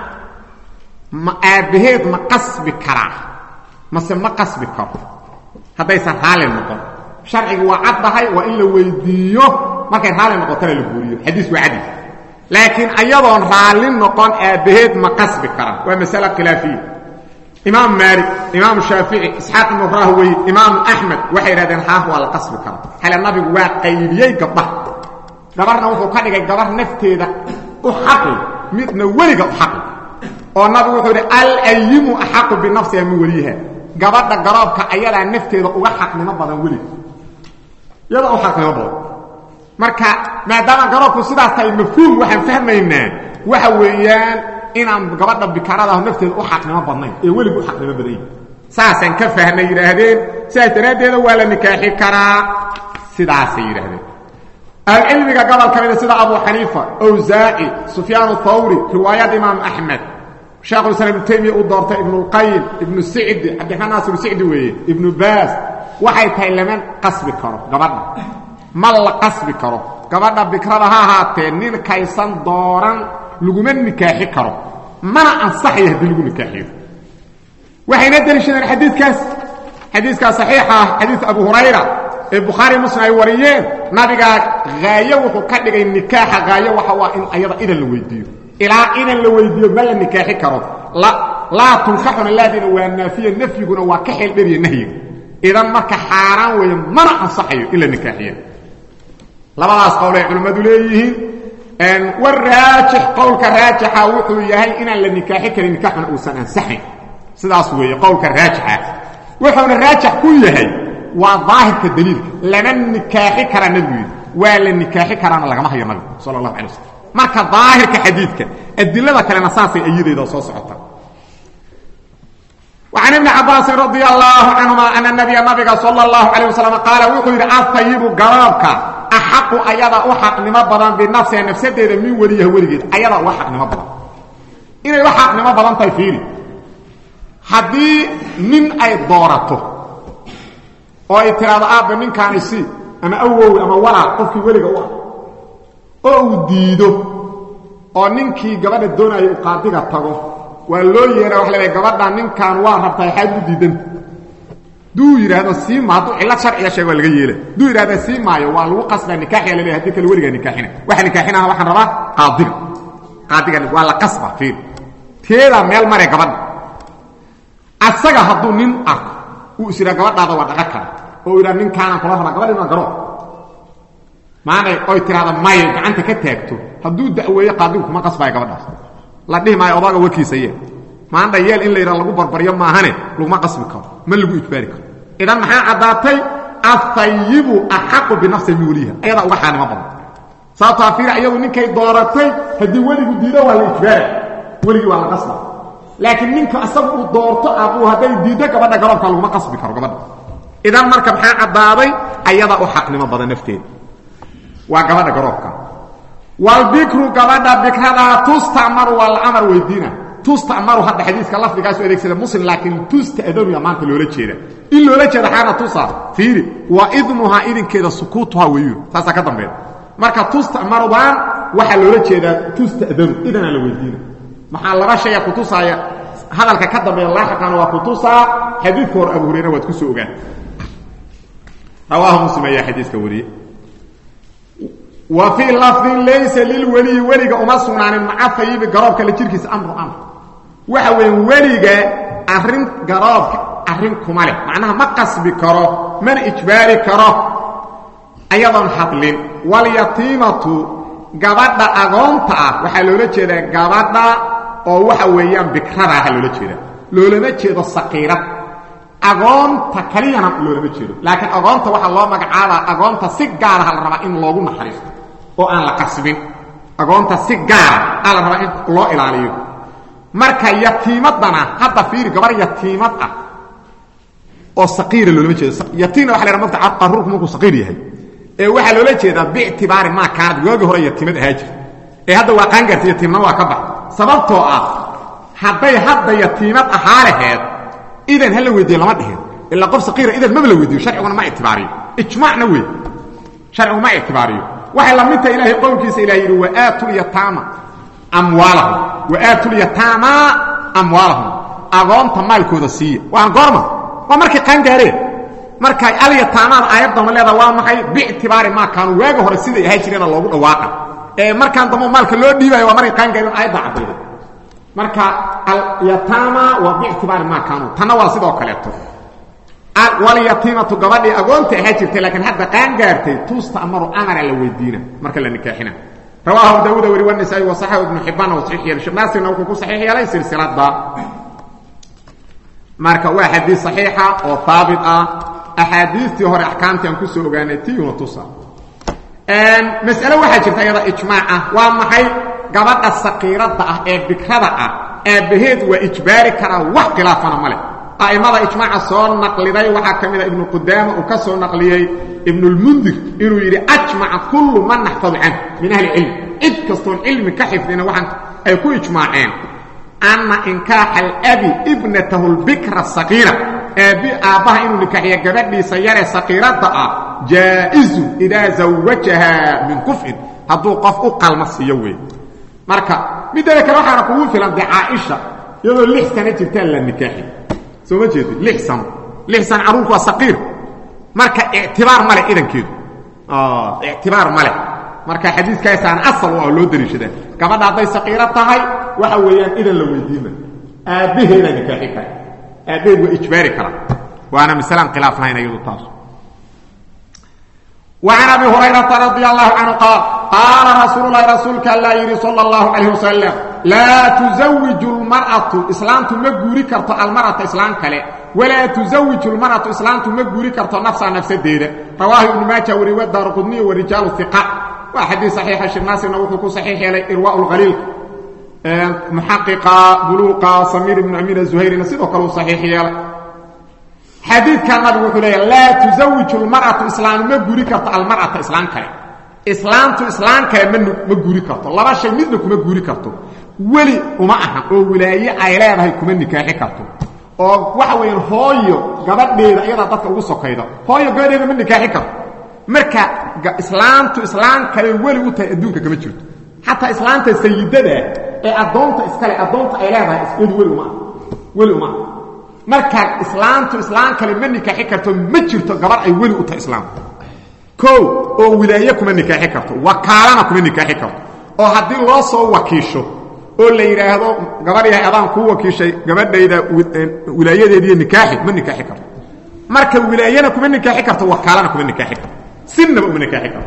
ma aabaheed ma qasbi karaa mase ma qasbi karo haddaysan raali noqon sharcigu waa caddahay waa in la weydiiyo markay raali noqotana la guuriyo xadiis waa caddi laakiin ayadoon raali noqon aabaheed ma qasbi karaa waa mas'ala khilaafiya imaam maalik imaam shaafici isxaaq ibn rahwi imaam ahmed waxay yiraahdeen haa waa la qasbi karaa hal nabigu waa qaybiyay gabdhaha gabarna wuxuu ka dhigay gabar nafteeda u xaqi midna weliga u xaqi oo nabigu wuxuu yiri al ayyimu ahaqu bi nafsiha min waliha gabadha garoobka ayadaa nafteeda uga xaqnimo badan weliga yada u xaqnimo badan marka maadaama garoobku sidaas tahay mafhuum waxaan fahmaynaa waxa weeyaan inaan gabadha bikarada nafteeda u xaqnimo badnayn ee weliga u xaqnimo badan saasan ka fahnay yiraahdeen sidaas daraadeeda waa la nikaaxi karaa sidaas yiraahdeen al-ilmiga gabal kamida sida Abu Hanifa Awzaa'i Sufyaan ath-Thawri riwaayad Imam Ahmad Sheikh Islam Ibn Taymiyyah u doortay Ibn al-Qayyim Ibn Sa'id Abdurrahman Nasir Sa'id weeye Ibn Baaz waxay tahay lama qasbi karo gabadha ma la qasbi karo gabadha bikrada ha haatee nin kaysan dooran laguma nikaaxi karo mana ansaxay hadii lagu nikaaxiyo waxayna dalishadeen xadiiskaas xadiiskaas saxiix ah xadiis Abu Hurayra ee Bukhari Muslim ay wariyeen nabiga gaayo wuxuu ka dhigay nikaaxa gaayo waxa waa in ayada idan la weydiiyo ilaa idan la weydiiyo ma la nikaaxi karo la la tunkaxuna ladina wa nafiya nafyiguna waa ka xil dhariye nahyi idan marka xaraan weeye mana ansaxayo ila nikaaxiyo labadaas qowl ay culimadu leeyihiin ان والراجح قولك راجح وحو يahay inaan la nikaaxi karin nikaaxna uu san ansaxin sidaas weeye qowlka raajix wuxuu raajix ku yahay waa daahirka daliilka lana nikaaxi kara nabi waa la nikaaxi karana laga hayo nabi sallallahu alayhi wasallam marka daahirka xadiidka adilada kale nasaasay ayideedo soo socota وعن ابن عباس رضي الله عنهما أن النبي النبي صلى الله عليه وسلم قال وحيد الطيب قرابك أحق أيضا أحق نمبضا بالنفس نفسه من وليه وليه أيضا أحق نمبضا إنه أحق نمبضا تيفيري حدي من أي دورته أو اتراد آب من كان يسي أما أول أما ولا قفك وليه أحق أو ديدو أو ننكي قبل الدنيا يقاطق الطغو ولو يرى wax la gabadha ninkan waa rabtay xad u diidan duu yiraahdo si ma duu ila sharciga sheego laga yeelay duu yiraahdo si maayo waa lagu qasbay nikaax la leeyahay hadii kale wariga nikaaxina waxa nikaaxina waxaan rabaa qaadiga qaadiga waa la qasba fiir teeda meel mare gabadha asaga haduu nin arko uu isira gabadhaada waa dhaqa kara oo ira ninkan kula raba gabadha ma garo maanay oo tirada may gacanta ka taagto haduu dacweeyo qaadigu kuma qasbay gabadhaas la dhimaay odaga wakiisayeen maanta yeel in la yiraahdo lagu barbariyo maahane laguma qasbi karo ma lagu ijbaari karo idan maxaa cadaatay afayibu ahaqu bi nafsi muliha ayada uga xanima badan sababta fiir ayadu ninkay dooratay hadii waligu diido waa la ijbaari waligu waa la qasba laakiin ninka asagu uu doorto abu haday diido gabadha garabka laguma qasbi karo gabadha idan marka maxaa cadaaday ayada u xaqnimo badan nafteeda waa gabadha garabka والبكر قبضا بكرا تستعمر والعمر ويدينا تستعمر هذا حديث كلفظ كاسو ادكسده مسلم لكن تستأذن يا مانت لولا جيدا ان لولا جيدا حانا تصا فيري واذنها اذن كده سكوتها ويو ساسا كدنبه marka تستعمر بان waxa loola jeeda تستأذن اذن la weydiina maxaa laga sheeyaa ku tusaya hadalka ka dambeeya laaxaqan waa ku tusaa xadiidka hor Abu Hurayra wad ku soo ogaan rawahu muslim ya xadiiska wariye وفي لفظ ليس للولي ولي وما سنان مع طيب قرابك لجيركيس امر امر waxa weyn waliga arin qaraabka arin kumale macnaha ma qasbi karo man ijbaari karo ayadan hadlin wal yatimatu gabadha agoonta ah waxa loola jeedaa gabadha oo waxa weeyaan bikrada loola jeedaa loolama jeedo saqiirad agoonta kaliyana loolama jeedo laakiin agoonta waxa loo magacaabaa agoonta si gaar ah la rabaa in loogu naxariisto oo aan la qasbin agoonta si gaar ah la rabaa in loo ilaaliyo marka yatiimadana hadda fiir gabar yatiimad ah oo saqiir loolama jeedo yatiimna waxa la rabaa maqta qaruurku markuu saqiir yahay ee waxa loola jeedaa bi'tibaari ma kaanad googi hore yatiimad ahaajir ee hadda waa qaan gaartay yatiimna waa ka bax sababtoo ah hadday hadda yatiimad ahaaleheed idan hal weydiyo lama dhihin illa qof saqiir idan ma la weydiyo sharciguna ma ictibaariyo ijmaacna weey sharcigu ma ictibaariyo waxa la midta ilaahay qowlkiisa ilaahay yiri wa aatul yataama amwaalahum wa aatul yataama amwaalahum agoonta maalkooda siiya waan goorma waa markay qaan gaareen markay al yataamada aayadda ma leedahay waa maxay bi'tibaari ma kaanu waaga hore sida yahay jireen loogu dhawaaqa ee markaan damo maalka loo dhiibayo waa markay qaan gaareen aayadda cadeeyay marka al yataama wa bi'tibaari ma kaanu tanna waa sidoo kale to al wal yatimatu gabadhi agoonta ahay jirtay laakiin hadda qaan gaartay tuusta amaru amara la weydiina marka la nikaaxina rawahu daawud wa riwan nisaa wa sahih ibn hibban wa sahih al-shimasi wa ku sahih yalay silsilada marka waa hadii sahiha oo thabit ah ahadiithii hore ahkaamtii aan ku soo ogaanay tiyo tusa een mas'ala waxa jirta ayada ijmaac ah waa maxay gabadha saqiirada ah ee bikrada ah ee baheed waa ijbaari kara wax khilaafana male aimada ijmaaca soo naqliday waxa kamida ibn qudama oo ka soo naqliyay ibn al-mundhir inuu yiri ajma'a kullu man nahfadhu an min ahli ilm id kastoon ilmi ka xifdina waxan ay ku ijmaaceen anna inkah al-abi ibnatahu al-bikra as-saghira abi abaha inuu nikaxiyo gabadhiisa yare saqiirada ah jaa'iz ida zawwajaha min kuf'in hadu qof u qalma siiyo way marka midda kale waxa ku filan bi Aisha iyadoo lix sano jirtaan la nikaxiyo soo ma jeedin lix sano lix sano aruurku waa saqiir marka i'tibaar male idankeedu ah i'tibaar male marka xadiiskaas aan asal waa loo dariishaday gabadha haday saqiira tahay waxa weeyaan idan la weydiina aabaheeda nikaaxi kara aabaheed waa ijbaari kara waana misalan khilaaf lahayn ayadu taas وعن ابي هريره رضي الله عنه قال قال رسول الله رسولك الله صلى الله عليه وسلم لا تزوج المرأة إسلام تمجوري كرت المرأة إسلام كله ولا تزوج المرأة إسلام تمجوري كرت نفسها نفس الديدة رواه ابن ماجه ورواية دارقطني ورجال الثقة وحديث صحيح الناس نوقف صحيح على إرواء الغليل محققة بلوقة سمير بن أمير الزهيري نسيبه قالوا صحيح يلا حديث كان مدعو لا تزوج المرأة إسلام مجوري كرت المرأة إسلام كله إسلام تو إسلام كله من مجوري كرت الله باشا مدنك مجوري كرت ولي وما أهم أو ولاية عيلان هاي كمان نكاحي كرتو أو وحوين هايو قبل ليدا أيضا تدك أغسو كيدا هايو قادة من نكاحي كرتو مركا إسلام تو إسلام كالي ولي وطا أدونك كمان جرت حتى إسلام تا سيدة ده أدونتا إسكالي أدونتا عيلان هاي إسكالي ولي وما ولي وما مركا إسلام تو إسلام كالي من نكاحي كرتو مجرتو قبل أي ولي وطا إسلام كو أو ولاية كمان نكاحي كرتو وكالانا كمان نكاحي كرتو أو هدي الله سو وكيشو oo la yiraahdo gabadha adaan ku wakiishay gabadhayda wilaayadeedii nikaaxi ma nikaaxi karto marka wilaayana kuma nikaaxi karto wakaalana kuma nikaaxi karto sinna ma nikaaxi karto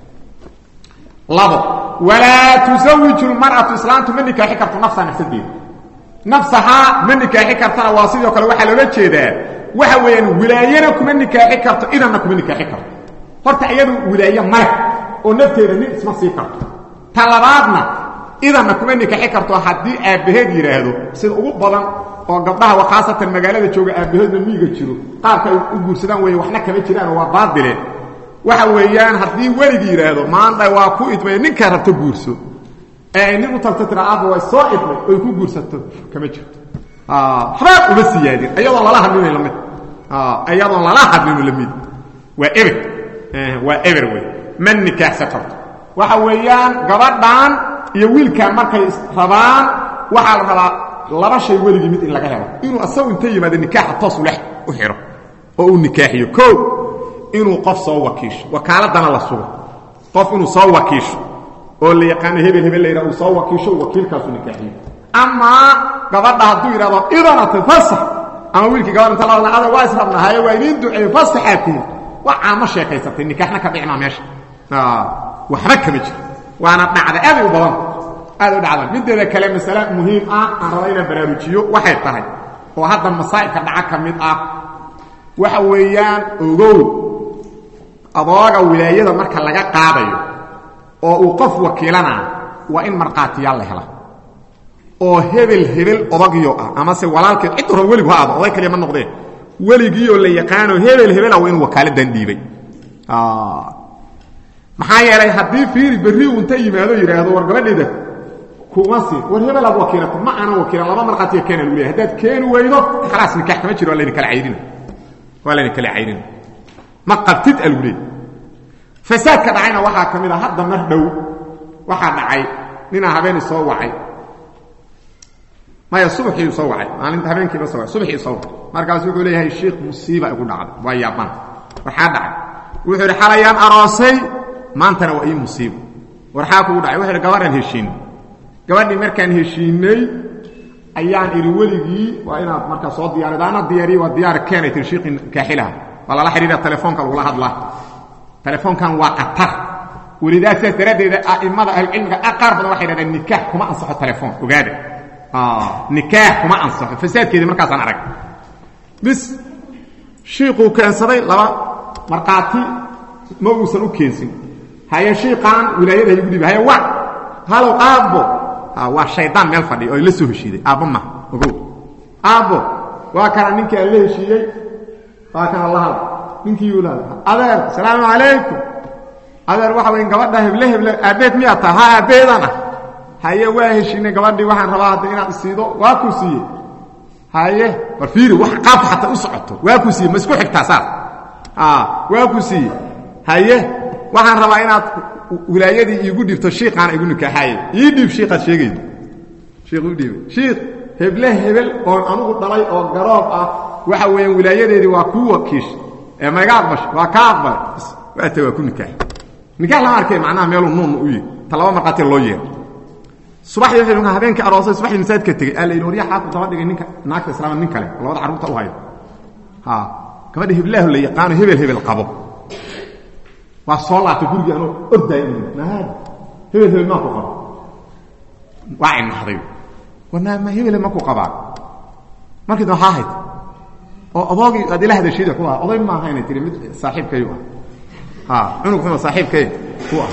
labo wala tuzawwiju almar'atu islaantu ma nikaaxi karto nafsaha nafsadeeda nafsaha ma nikaaxi kartana waa sidoo kale waxa loola jeedaa waxa weeyaan wilaayana kuma nikaaxi karto idanna kuma nikaaxi karto horta iyadu wilaayo male oo nafteeda nin isma sii karto talabaadna إذا ما كمان نكاحي كرتو حدي أبهد يراهدو سيد ugu badan oo gabdhaha waqaasatan magaalada jooga aabahooda miiga jiro qaabka u guursadaan way waxna kama jiraan waa baadile waxa weeyaan hadii waligi yiraahdo maanta waa ku idmay ninka rabto guurso ee nin u taltatra aab way soo idmay oo ku guursato kama jirto ah xaraaq uma siyaadin ayadoo lala hadlin lamid ah ayadoo lala hadlin lamid waa eber waa eber way man nikaah sakarto waxa weeyaan gabadhan iyo wiilka markay rabaan waxa la rabaa laba shay waligi mid in laga helo inuu asaw inta yimaado nikaax toos u leh u xiro oo uu nikaaxiyo ko inuu qof soo wakiisho wakaaladana la sugo qof inuu soo wakiisho oo la yaqaan hebel hebel leeyahay uu soo wakiisho wakiilkaas uu nikaaxiyo ama gabadha haduu yiraahdo idana tafasax ama wiilki gabadha inta la wada waa israbna hayo waa inuu duceeyo fasaxaku waa ama sheekaysatay nikaaxna ka dhicma meesha ah waxba kama jiro وانا dhacda aad u badan aad u dhacda mideeda kale mas'ala muhiim ah aan rabayna baraarujiyo waxay tahay oo hadda masaa'ilka dhaca kamid ah waxa weeyaan ogow adooga wilaayada marka laga qaadayo oo uu qof wakiilana waa in marqaatiyaal la hela oo hebel hebel odagiyo ah ama se walaalkeed cid hore weligu aad oday kaliya ma noqdeen weligiyo la yaqaano hebel hebel oo in wakaaladan dhiibay ah maxaa yeelay hadii fiiri bari uu inta yimaado yiraahdo war gabadheeda kuma si war hebel aad wakiilata ma ana wakiil laba marqaatiya keen lagu leeyahay hadaad keen weydo khalaas nikax kama jiro la kala caydin wala la kala caydin ma qabtid alwli fasaad ka dhacayna waxa kamid ah hadda mar dhow waxa dhacay nina habeen soo wacay ma ya subaxii soo wacay maalinta habeenkii soo wacay subaxii soo markaas wuxuu leeyahay sheekh musiiba ugu dhacday waa yaaban waxa dhacay wuxuu xalayaan aroosay maantana waa ii musiibo waxa ku dhacay wuxuu gabaran heshiin gabadhii markaan heshiinay ayaan iri weligii waa inaad marka soo diyaaradaana diyaari waa diyaar keenay sheekhin kaaxilaha wala la xiriira telefoonka lagu hadlaa telefoonkan waa qatar walidaas taradeeda aimada cilmiga aqar badan waxay yiraahdeen nikah kuma ansaxo telefoon ogaada ah nikah kuma ansaxo fasaadkeeda markaas aan arag bis sheekhu keensaday laba marqaati ma uusan u keensin haya sheekhan wilaayada ay gudib haya waa halo aabo ah waa shaydaan meel fadhiyo oo la soo heshiiday aabo ma ogow aabo waa kana ninka la heshiiyay waa kana Allah ninkii walaal adeer salaamu alaykum adeer waxa weyn gabadha heble heble aabeed miya taha aabeedana haye waa heshiinay gabadhii waxaan rabaa hadda inaad siido waa ku siiyay haye war fiiri wax qaaf xataa u socoto waa ku siiyay masku xigtaa saar ah waa ku siiyay haye waxaan rabaa inaad wilaayadii iigu dhibto sheekhan igu nikaxay ii dhib sheekha sheegay sheekhu dhib sheekh heble hebel oo anugu dhalay oo garoob ah waxa weyn wilaayadeedii waa ku wakiish ee ma gaaqbash waa ka aqbal waa taa ku nikax nikax la arkay macnaha meel uu nuun u yiri talaba marqaati loo yeer subaxdii wuxuu habeenkii aroosay subaxdii masaajidka tagay alla inuu riyaha ku daba dhigay ninka naagta islaam nin kale labada carruurta u hayo ha gabadha heblaha la yaqaan hebel hebel qabo waa soo laatay guriga anoo orday naad hebel hebel ma ku qabo waa in haday wana ma hebel ma ku qabaa markii doo haahid oo adoogi aad ilaah hada ku ah oday ma ahayn tiri mid saaxiibkayo ah ha inuu kuma saaxiibkay ku ah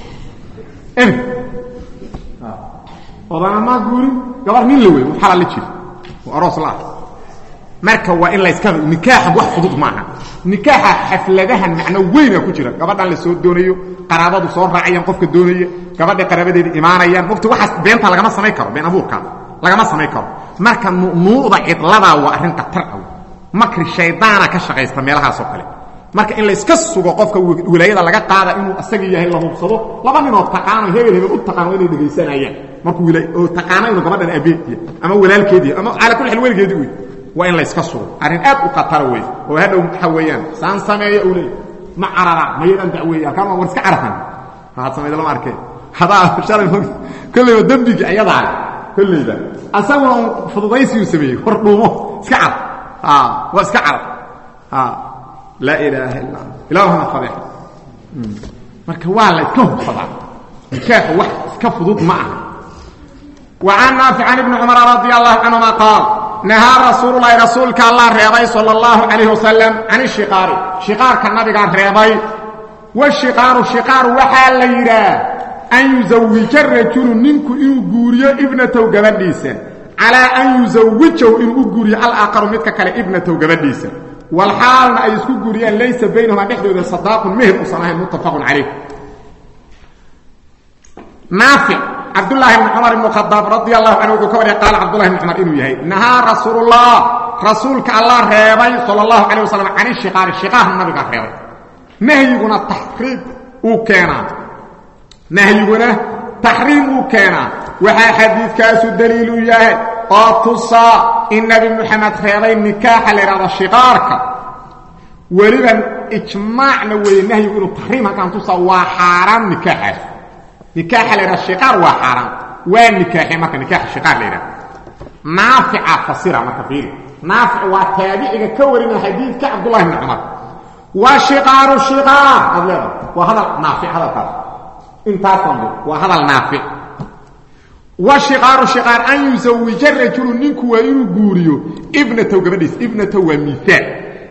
em ha odana ma guuri gabar min la weey waxa la jir oo aroos la marka waa in la iska nikaax wax fudud maaha nikaaxa xafladaha macna weyn ku jira gabadhan la soo doonayo qaraabadu soo raacayaan qofka doonaya gabadha qaraabadeeda iimaanayaan waqti waxa beenta laga ma sameey karo been abuurka laga ma sameey karo marka nuuda idlada waa arrin qatar ah makri shaydaana ka shaqeysta meelaha soo kale marka in la iska sugo qofka wilaayada laga qaada inuu asaga yahay la hubsado laba nin oo taqaan hebel hebel u taqaan inay dhageysanayaan markuu wilaay oo taqaan inuu gabadhan abeeyay ama walaalkeedii ama ala kulli hal waligeedii uu waa in la iska sugo arrin aad u qatar weey oo hada waxa weeyaan saan sameeyo uu leeyahay ma arara ma yadan dacweeya kama war iska arfan ha sameeyo lama arkay hada shalay kulli dambiga ayada kulli asagu fududaysi uu sameeyo hordhuumo iska arf ah واسك عرب ها لا اله الا الله الهنا فضيح marka waa la iska hubsada nikaax wax iska fudud ma aha وعن نافع عن ابن عمر رضي الله عنهما قال نهى رسول الله رسولك الله رضي صلى الله عليه وسلم عن الشقار شقار كالنبي قال رضي والشقار الشقار وحال ليرا أن يزوج الرجل منكم إنه قوريا ابنته قبليسا على أن يزوجه إن أقوري الآخر متك كلا ابنته قبديسا والحال أن يسكو قوريا ليس بينهما نحن صداق مهر أصناه متفق عليه نافع عبد الله بن عمر بن الخطاب رضي الله عنه وكبر قال عبد الله بن عمر إنه يهي نهى رسول الله رسولك الله ريبي صلى الله عليه وسلم عن الشقار الشقار النبي قال ريبي نهينا التحريم وكان نهينا تحريم وكان وحا حديث كاسو الدليل ياه قاطصا النبي محمد خيرين نكاح لرضا الشقارك ولبا اجماعنا وينهي يقولوا تحريم كان تصا وحارم نكاح نكاح لرضا الشقار وحارم وين نكاح ما كان نكاح الشقار لرضا نافع فصيرة ما كفير نافع وتابعي كورنا حديث كعبد الله بن عمر وشقار الشقار وهذا نافع هذا الكلام انتاكم وهذا النافع وشقار شقار أن يزوج الرجل ننكو وإنو قوريو ابنته قبديس ابنته ومثال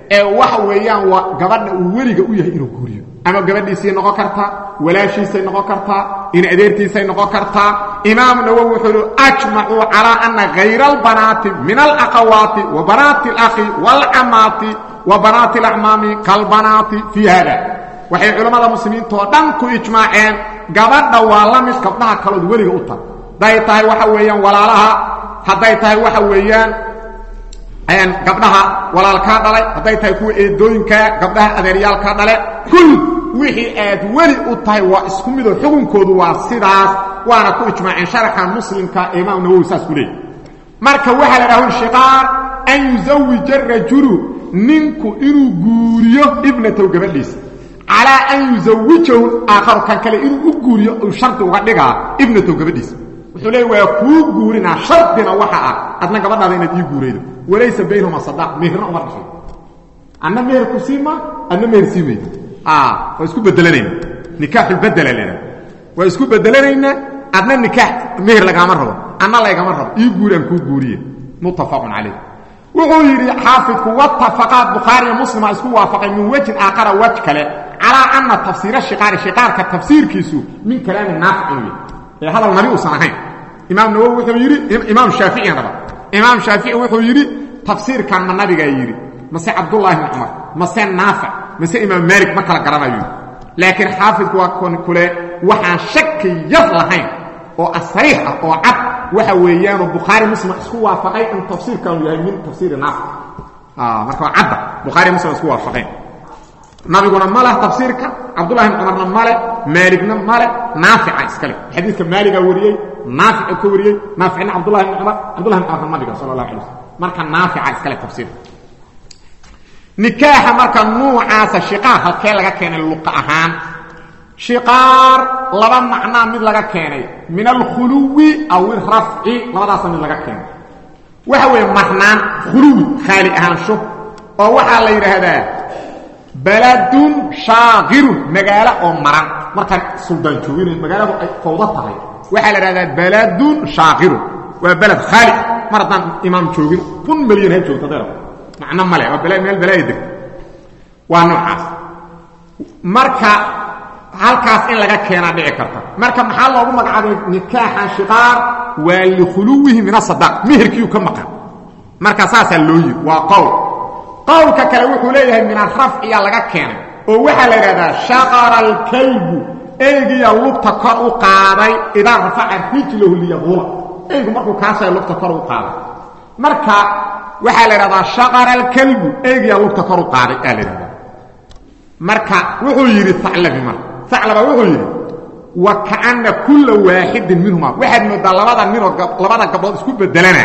ee waxa weeyaan waa gabadha uu weliga u yahay inuu guuriyo ama gabadhiisii noqon kartaa walaashiisay noqon kartaa in adeertiisay noqon kartaa imaam nawawi wuxuu ajma'u ala anna ghayra al-banati min al-aqawati wa banati al-akhi wal-amati wa banati al-a'mami kal-banati fi hada waxay culimada muslimiinta oo dhan ku ijmaaceen gabadha waa la mid gabdhaha kale weliga u tar day tahay waxa weeyaan walaalaha haday tahay waxa weeyaan ayaan gabdhaha walaalka dhalay haday tahay kuwa eedooyinka gabdhaha adeeryaalka dhalay kul wixii aad wali u tahay waa isku mid oo xukunkoodu waa sidaas waana ku ijmaaceen sharaxa muslimka imaam nawawi saas ku leeyahay marka waxa la raaxo shiqaar an yuzawwija ar-rajulu ninku inuu guuriyo ibnatu gabadhiisa ala an yuzawwijahu aakhar kan kale inuu guuriyo oo sharti uga dhigaa ibnatu gabadhiisa wuxuu leeyahay waa ku guurina shartina waxa ah adna gabadhaada inaad ii guureydo walaysa baynahuma sadaq meherna uma dhashay anna meher ku siima anna meher siimaydo ah waa isku bedelanayna nikaaxu bedelanayna waa isku bedelanayna adna nikaax meher laga ma rabo anna laga ma rabo ii guuran ku guuriye muttafaqun alayh wuxuu yiri xaafidku wattafaqat bukhari muslim isku waafaqay min wajh aakhara wajh kale ala anna tafsir ash-shiqar shiqarka tafsirkiisu min kalaam naafi ee hadal nabi usanahay imaam nawawi wuxuu yiri imaam shafi'i raba imaam shafi'i wuxuu yiri tafsirkan nabiga yiri mase abdullah ibn umar mase naafi mase imaam malik ma kala garanayo laakiin xaafidku waa kon kule waxaan shaki yar lahayn oo asriix ah oo cad waxa weeyaan bukhari muslim isku waafaqay in tafsirkan yahay min tafsir naafi ah marka cad bukhari muslim isku waafaqay nabiguna mala tafsirka abdullah ibn umar mala malikna mala naafi'a iskale hadithka maliga wariyay naafi'a ku wariyay naafi'na abdullah ibn umar abdullah ibn umar nabiga sallallahu alayhi wasallam marka naafi'a iskale tafsir nikaaha marka nuucaasa shiqaar halkee laga keenay luqa ahaan shiqaar laba macna mid laga keenay min al-khuluwi aw ar-raf'i labadaas mid laga keenay waxa weey macnaan khuluwi khali ahaansho oo waxa la yiraahdaa baladun shaagirun magaala oo maran marka suldaan joogin magaaladu ay fawda tahay waxa la yiraahdaa baladun shaagirun waa balad khali maradan imaam joogin kun milyan hay joogta dara macna male waa balad meel balad waa noocaas marka halkaas in laga keenaa dhici karta marka maxaa loogu magacaabay nikaaxa shiqaar waa li khuluwihi min as-sadaq meherkiiu ka maqan marka saasa loo yiri waa qowl qowlka kale wuxuu leeyahay min al-raf' ya laga keenay oo waxa la yiraahdaa shaqara al-kalbu eegiya lugta kor u qaaday ida rafa'a rijluhu liyadhula eegu markuu kaasay lugta kor u qaaday marka waxa la yiraahdaa shaqara al-kalbu eegiya lugta kor u qaaday aa la yiraahdaa marka wuxuu yiri ta'labi mar ta'laba wuxuu yiri wa ka'anna kullu waahidin minhuma waxa moodaa labada nin oo labada gabdhood isku bedelana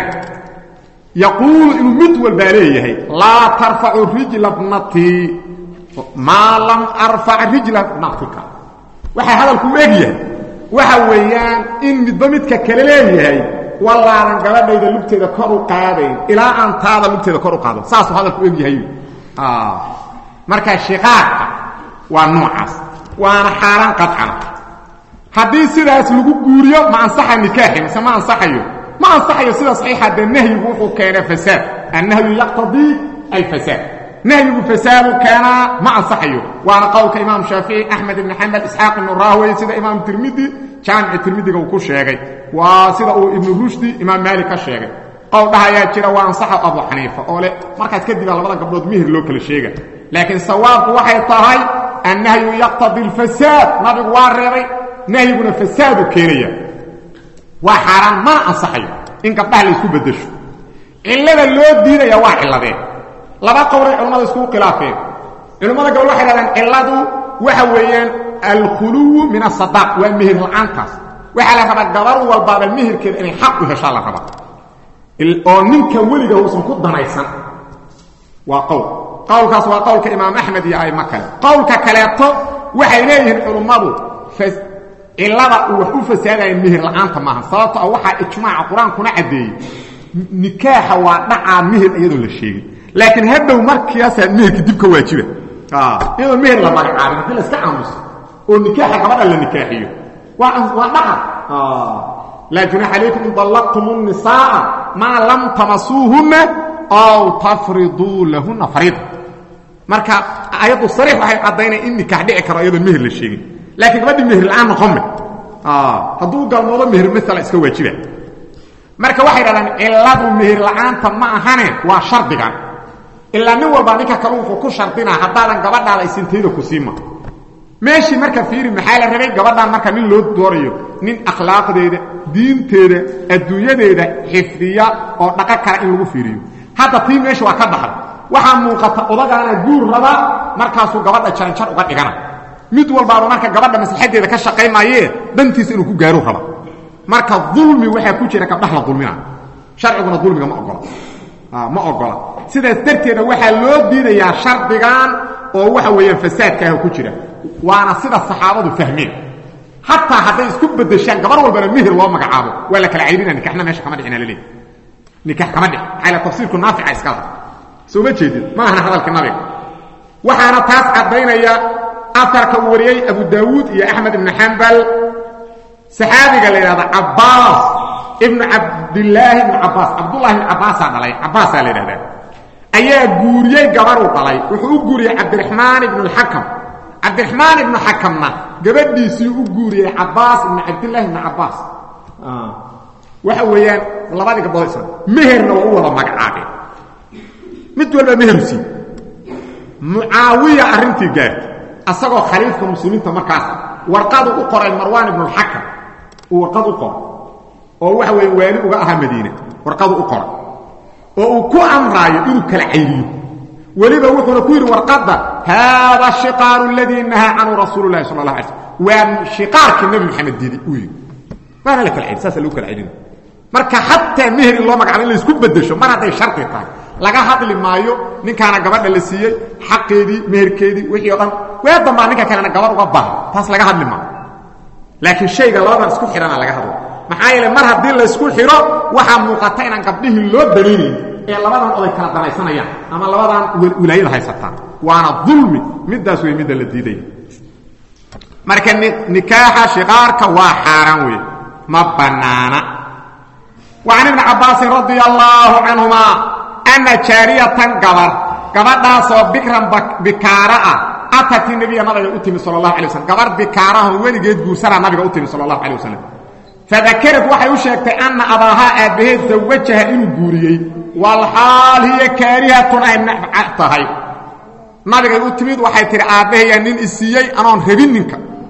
يقول إنه متول باليه لا ترفع رجل ابنتي ما لم أرفع رجل ابنتك وحي هذا الكوميديا وحي ويان إن مدمتك كليليه والله أنا قلت إذا لبت إذا كروا قادين إلى أن تهذا لبت إذا كروا قادين ساسو هذا الكوميديا آه مركز الشقاق والنوعس وأنا حاران قطعا حديث سيدا يسلقوا قوريا ما أنصح النكاحي مثل ما أنصحيه ما صحيح سيده صحيحه ده النهي وحو كان فساد النهي يقتضي الفساد نهي الفساد كان ما صحيح وانا قول امام شافعي احمد بن حنبل اسحاق بن راهوي سيده امام الترمذي كان الترمذي uu ku sheegay waa sida uu ibn rushdi imam malik ka sheegay qowl dhahayaa jira waan sax abu hanifa oo le markaas kadib labada gabdhood mihir loo kala sheegay laakiin sawaabku waxay tahay النهي يقتضي الفساد nabigu waa reebay nahyiguna fasaad keenaya وحرام ما أصحيه إن قبله ليسكو بدشو إلا اللو دينا يا واحد لذين لبا قوري علماء يسكو خلافين علماء قولوا واحد لذين إلا دو وحويين الخلو من الصداق والمهر العنكس وحالا خبا قرار والباب المهر كده إني حقه إن شاء الله خبا الأونين كولي هو سنكود دنايسان وقول قول كاس وقول كإمام أحمد يا أي مكان قول ككلاتو وحينيه العلماء فز إلا وحو فسادا المهر لعنت معها صلاة أو وحا إجماع القرآن كنا عدي نكاح ودعا مهر أيضا للشيء لكن هذا مرك ياسا المهر كديب كواجبه آه إذا المهر لما عارف كلا استعامس والنكاح كمان اللي نكاحيه ودعا آه لا جناح عليكم إن طلقتم النساء ما لم تمسوهن أو تفرضوا لهن فريضة marka ayadu sariix waxay cadaynay in nikah dhici karo iyadoo meher la sheegin laakiin gabadhi meher la'aan noqon ah haduu galmoodo meher midla iska waajiba marka waxay radaan ciladu meher la'aanta ma ahane waa shardiga illa nin walba ninka kale uu ku shardina hadaadan gabadhaada isinteeda ku siima meeshii marka fiiri maxaa la rabay gabadhan marka nin loo doorayo nin akhlaaqdeeda diinteeda adduunyadeeda xifdiya oo dhaqan kale in lagu fiiriyo hadda tii meeshii waa ka dhaxal waxa muuqata odagaana guur raba markaasuu gabadha jaranjar uga dhigana mid walba marka gabadha maslaxadeeda ka shaqeynayee dantiisa inuu ku gaaro raba marka dulmi waxa ku jira ka dhaxla dulmina sharciguna dulmiga ma ogola ah ma ogola sidaas darteeda waxa loo diidayaa shardigan oo waxa weeyaan fasaadka ah ku jira waana sida saxaabadu fahmeen hatta haday isku bedeshaan gabar walbana meher loo magacaabo wala kala ceyrina nikahna meesha kama dhicina leeyahay nikah kama dhic xayla tafsiirku naafica iska soo ma jeedid ma aha hadalka nabiga waxaana taas cadeynaya afarka wariyay Abu Daawud iyo Ahmad ibn Hanbal saxaabiga leeyahay Abbas ibn Abdullah ibn Abbas Abdullah ibn Abbas dhalay Abbas leeyahay ayaa guuriyay gabar uu dhalay wuxuu u guuriyay Abdurrahman ibn al-Hakam Abdurrahman ibn Hakamna gabadhiisii u guuriyay Abbas ibn Abdullah ibn Abbas ah waxa weeyaan labada gabdhood isla meherna waa wada magacaabay mid walba mehersi Muawiya arintii gaartay asagoo khaliifka muslimiinta markaas warqad u qoray Marwan ibn al-Hakam oo warqad u qoray oo waxa weeyaan waali uga ahaa Madiina warqad u qoray oo uu ku amraayo inuu kala cayriyo waliba wuxuu ku yiri warqada hada shiqar alladhi nahaa anu rasuulullaahi sallallahu alayhi wasallam wa shiqarka nabi Muhammad diidi uu yiri waana la kala cayriyo saas loo kala cayriyo marka hatta meher loo magacaabo la isku bedesho mar haday sharti tahay laga hadli maayo ninkaana gabadha la siiyay xaqeedii meherkeedii wixii oo dhan way damba ninka kalena gabadh uga baahan taas laga hadli maayo laakiin shayga labadan isku xirana laga hadlo maxaa yeelay mar hadii la isku xiro waxa muuqata in gabdhihi loo daliilay ee labadan oday kala danaysanayaan ama labadan wilaayada haysataan waana dulmi midaas way mid la diiday marka nikaaha shiqarka waa xaraan way ma banaana وعن ابن عباس رضي الله عنهما أن جارية قبر قبر داسو بكرا بكارا أتت النبي نبي أتمي صلى الله عليه وسلم قبر بكارا وين جيد قوسرا نبي أتمي صلى الله عليه وسلم فذكرت وحي وشكت أن أباها أبيه زوجها إنه قوريي والحال هي كارهة أن نعطها نبي أتمي وحي ترى أبيه ينين إسيي أنا هبين منك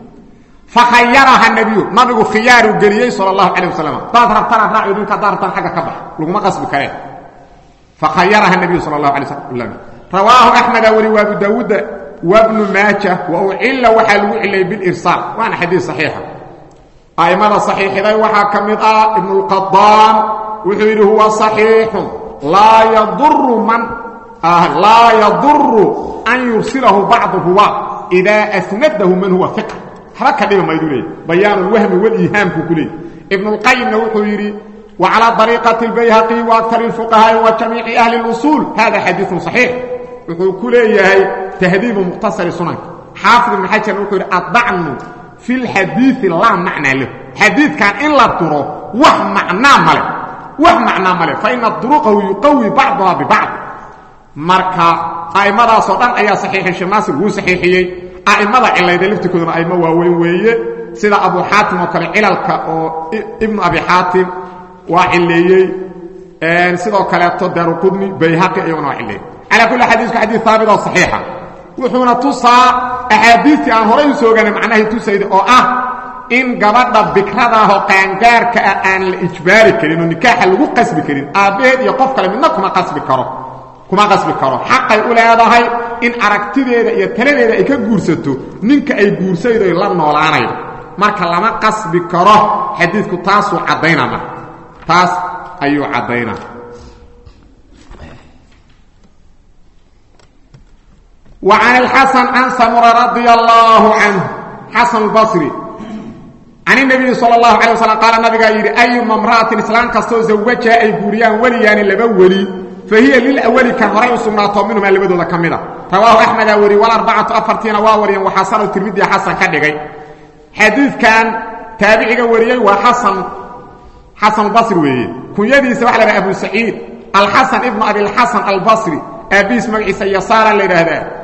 فخيرها النبي نبي خيار جريي صلى الله عليه وسلم تظهر ترى راعي منك دار حاجه كبح لو ما قصب كره فخيرها النبي صلى الله عليه وسلم رواه احمد وابو داود وابن ماجه واعل وحلو الى بالارسال وانا حديث صحيح ايما صحيح ذا وحا كميد ابن القضام وحيره هو صحيح لا يضر من آه لا يضر ان يرسله بعضه اذا اسنده من هو ثقه حركه دي ما يدوري بيان الوهم والايهام كله ابن القيم وحيري وعلى طريقه البيهقي واكثر الفقهاء وجميع اهل الاصول هذا حديث صحيح وكله هي تهذيب مختصر سنن حافظ بن حجر وحير اطبعنا في الحديث لا معنى له حديث كان الا ترى وح معنى مله وح معنى مله فان الطرق يقوي بعضها ببعض marka aymada soo dhan ayaa saxiix shamaasi uu saxiixiyay aymada cilayda liftikooda ayma waaweyn weeye sida Abu Hatim oo kale cilalka oo Ibn Abi Hatim waa cileeyay een sidoo kale to Darqutni Bayhaqi iyo waa cileeyay ala kulli xadiisku xadiis thaabit oo saxiixa wuxuuna tusaa ahadiisi aan horay u soo gaanay macnaheedu tusayda oo ah in gabadha bikrada ah oo qaangaarka aan la ijbaari karin oo nikaax lagu qasbi karin aabeed iyo qof kale midna kuma qasbi karo kuma qasbi karo xaqay u leedahay in aragtideeda iyo taladeeda ay ka guursato ninka ay guursaydo la noolaanayo marka lama qasbi karo xadiisku taas uu cadeynaa taas ayuu cadeynaa وعن الحسن عن سمرة رضي الله عنه حسن البصري عن النبي صلى الله عليه وسلم قال النبي قال أي امرأة إسلام كستو زوجها أي قوريان وليان لبولي فهي للأول كان رأي سمراته منهم اللي بدو كاملة رواه أحمد وري والأربعة أفرتين واوريا وحسن الترمذي حسن كدغي حديث كان تابعي وريي وحسن حسن البصري وي كن يدي سواء أبو سعيد الحسن ابن أبي الحسن البصري أبي اسمه عيسى يسار اللي هذا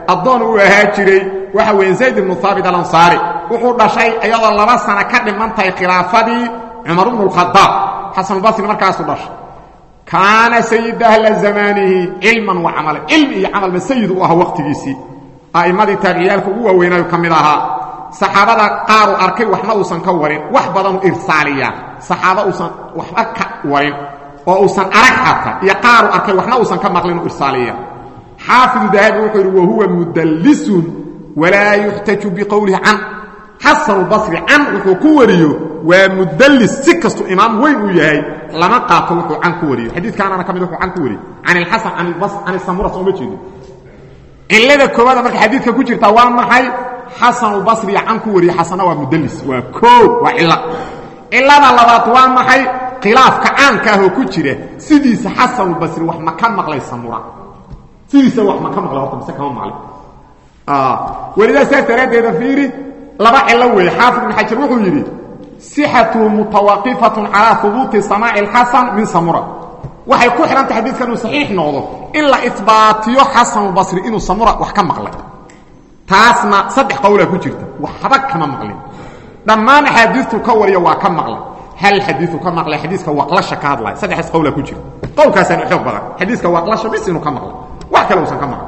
adoon uu ahaa jiray waxa weyn Zayd ibn Thabit al-Ansari wuxuu dhashay ayadoo laba sano ka dhimantay khilaafadii Umar ibn al-Khattab Hasan al-Basri markaas uu dhashay kaana sayyid ahli zamanihi ilman wa amalan ilmi iyo amal sayyid uu ahaa waqtigiisii aa'imadii tabi'iyalku uu weynaayo kamid ahaa saxaabada qaar uu arkay waxna uu san ka warin wax badan uu irsaaliya saxaaba uu san wax ka warin oo uu san arag hata iyo qaar uu arkay waxna uu san ka maqlin uu irsaaliya حافظ ذهبي وحير وهو مدلس ولا يحتج بقوله عن حسن البصري عن وحو كوريو ومدلس سكست إمام وين وياهي لما قاطع وحو عن كوريو حديث كان أنا كمل وحو عن كوريو عن الحسن عن البصر عن السمورة صومتشيني إن لذا كوادا مرك حديث كوشير توام محي حسن البصري عن كوريو حسن ومدلس وكو وإلا إلا بالله توام محي خلاف كعان كاهو كوشير سيديس حسن البصري وحما كان مغلي السمورة سيسا wax ma ka maqla horta mise kama maqlin ah walida saarteeda fiiri laba ila way xaafid ibn hajar wuxuu yiri sihhatu mutawaqifatun ala thubuti sama' al-hasan min samura waxay ku xiran tahay xadiiskan uu saxiix noqdo in la isbaatiyo hasan al-basri inuu samura wax ka maqlay taasna saddex qowla ku jirta waxba kama maqlin dhamaan xadiisku ka wariyo waa ka maqlay hal xadiisku ka maqlay xadiiska waqlasha ka hadlay saddex qowla ku jirta qowlkaas aan xoog badan xadiiska waqlasha bis inuu ka maqlay wax kale uusan ka maqan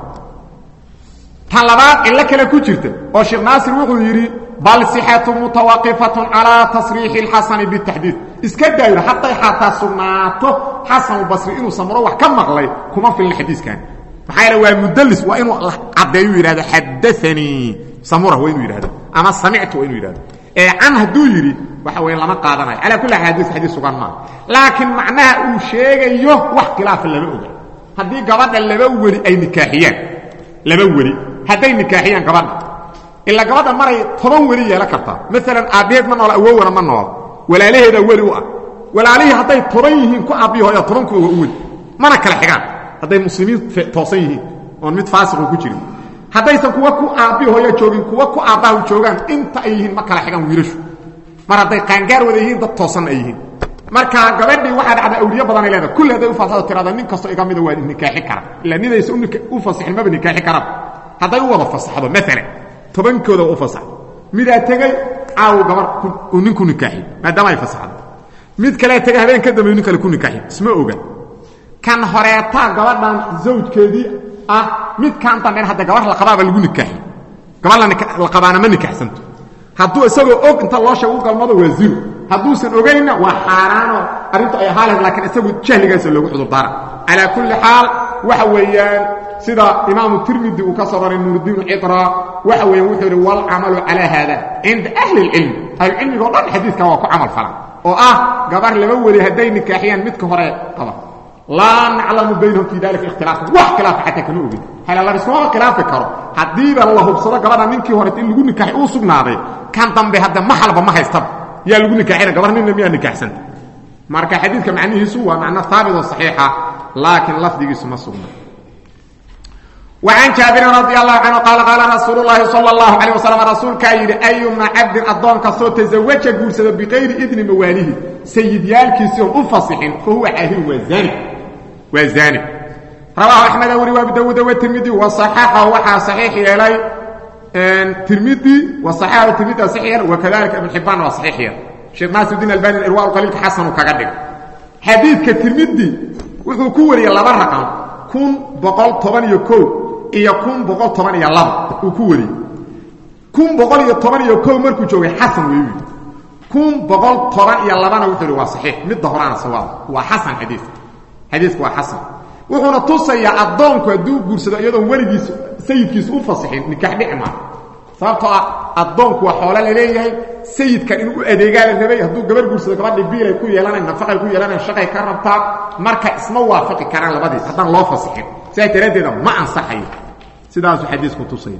tan labaad illa kale ku jirta oo Sheekh Naasir wuxuu yiri bal sihhatu mutawaqifatun ala tasrih al-hasan bitahdid iska daayir hatta hatta sunnaato hasan al-basri inuu samro wax ka maqlay kuma filin xadiiskan maxay waa mudallis waa inuu cadeeyo yiraahdo hadathani samura waa inuu yiraahdo ama sami'tu waa inuu yiraahdo ee an haduu yiri waxa weyn lama qaadanayo ala kulli hadis hadis sugan ma laakiin macnaha uu sheegayo wax khilaaf lama oga haddii gabadha laba wari ay nikaaxiyaan laba wari haday nikaaxiyaan gabadha illa gabadha maray toban wari yeela kartaa midalan aabeed ma nool awowna ma nool walaalaheeda wari u ah walaalihi haday toban yihiin ku aabiyo hooyo toban ku wari mana kala xigaan haday muslimiin toosan yihiin oo mid faasiq ku jirin hadaysan kuwa ku aabiyo hooyo joogin kuwa ku aabaha joogan inta ay yihiin ma kala xigaan wiilashu mar haday qaangaar wada yihiin dad toosan ay yihiin marka gabadhii waxa dhacda awliya badan ay leedahay kullu haday u fasaxdo tirada nin kasto iga mid waa nikaaxi kara illa ninaysa u fasaxin ma nikaaxi kara haday u wada fasaxdo mesela tobankooda u fasaxdo mid ay tagay aaw gabar ku ninku nikaaxi maadaama ay fasaxdo mid kale tagay habeen ka dambeeyay nin kale ku nikaaxi isma oga kan horeeta gabadhan zawjkeedii ah mid kan tan hadda gabar la qabaaba lagu nikaaxi gabar la qabaana ma nikaaxsanto hadduu isagoo og inta loo sheego galmado waa zero hadduu san ogeyna waa xaraano arintu ay haalan laakiin isagu jahligaas loogu xudur daara ala kulli haal waxa weeyaan sida imam tirmidhi uu ka sabaray nuruddin itra waxa weeyaan wuxuu yiri wal amalu ala hada inda ahli ilm ahli ilmi oo dhan xadiiska waa ku amal falan oo ah gabar laba wari haday nikaaxiyaan midka hore qaba la na'lamu baynahum fi dalika ikhtilaf wa ikhtilaf hatta kanu ogi hal la rismo khilaaf karo hadii ba la hubsado gabadha ninkii hore in lagu nikaaxi uu sugnaaday kan dambe hadda ma halba ma haystaa يا لغو نكاحينا قبر نين ميا نكاحسن marka xadiidka macnihiisu waa macna thaabit oo saxiixa laakiin lafdigiisu ma sugna وعن جابر رضي الله عنه قال قال رسول الله صلى الله عليه وسلم رسول كاير ايما عبد الضون كسو تزوج غورسد بغير اذن مواليه سيد يالكيسو افصحين فهو عاهر وزاني وزاني رواه احمد وابو داود والترمذي وصححه وحا صحيح يلي الترمذي وصححه الترمذي صحيح وكذلك ابن حبان وصحيح شيخ ناصر الدين الباني الارواء القليل حسن وكغدغ حديث الترمذي وحو كوري لبا رقم كون بقول طبعا يكو iyo kun boqol toban iyo laba uu ku wari kun boqol toban iyo kow markuu joogay xasan weeyi kun boqol toban iyo laba na wuxuu waa saxiix mid horaan sawaab waa xasan xadiis xadiisku waa xasan wuxuuna tusayaa adoonku haduu guursado iyadoo warigiis sayidkiisu u fasaxin nikax dhicma sababtoo ah adoonku waa xoolo la leeyahay sayidka inuu adeegaa la rabay haduu gabar guursado gabadhi biilay ku yeelanay nafaqay ku yeelanay shaqay ka rabtaa marka isma waafaqi karaan labadii hadan loo fasaxin سيتردد ما انصحي سداس حديث قدسي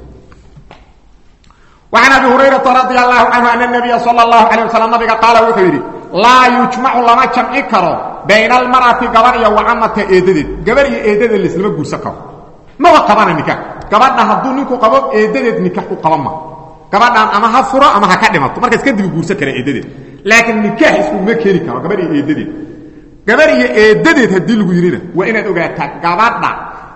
وعن ابي هريره رضي الله عنه ان النبي صلى الله عليه وسلم نبي قال وخيري لا يجمع لما جمع كرو بين المراه غبريه وعمته ايدد غبريه ايدد لسلم غورسكو ما قبانا نكاح غبادها haduu ninku qabo eedaded nikax ku qabama gabadhan ama ha furo ama ha ka dhimato marka iska dib guursa kare eedaded laakiin nikax isku ma keeni karo gabadhiye eedaded gabadhiye eedaded hadii lagu yirina waa inaad ogaataa gabadha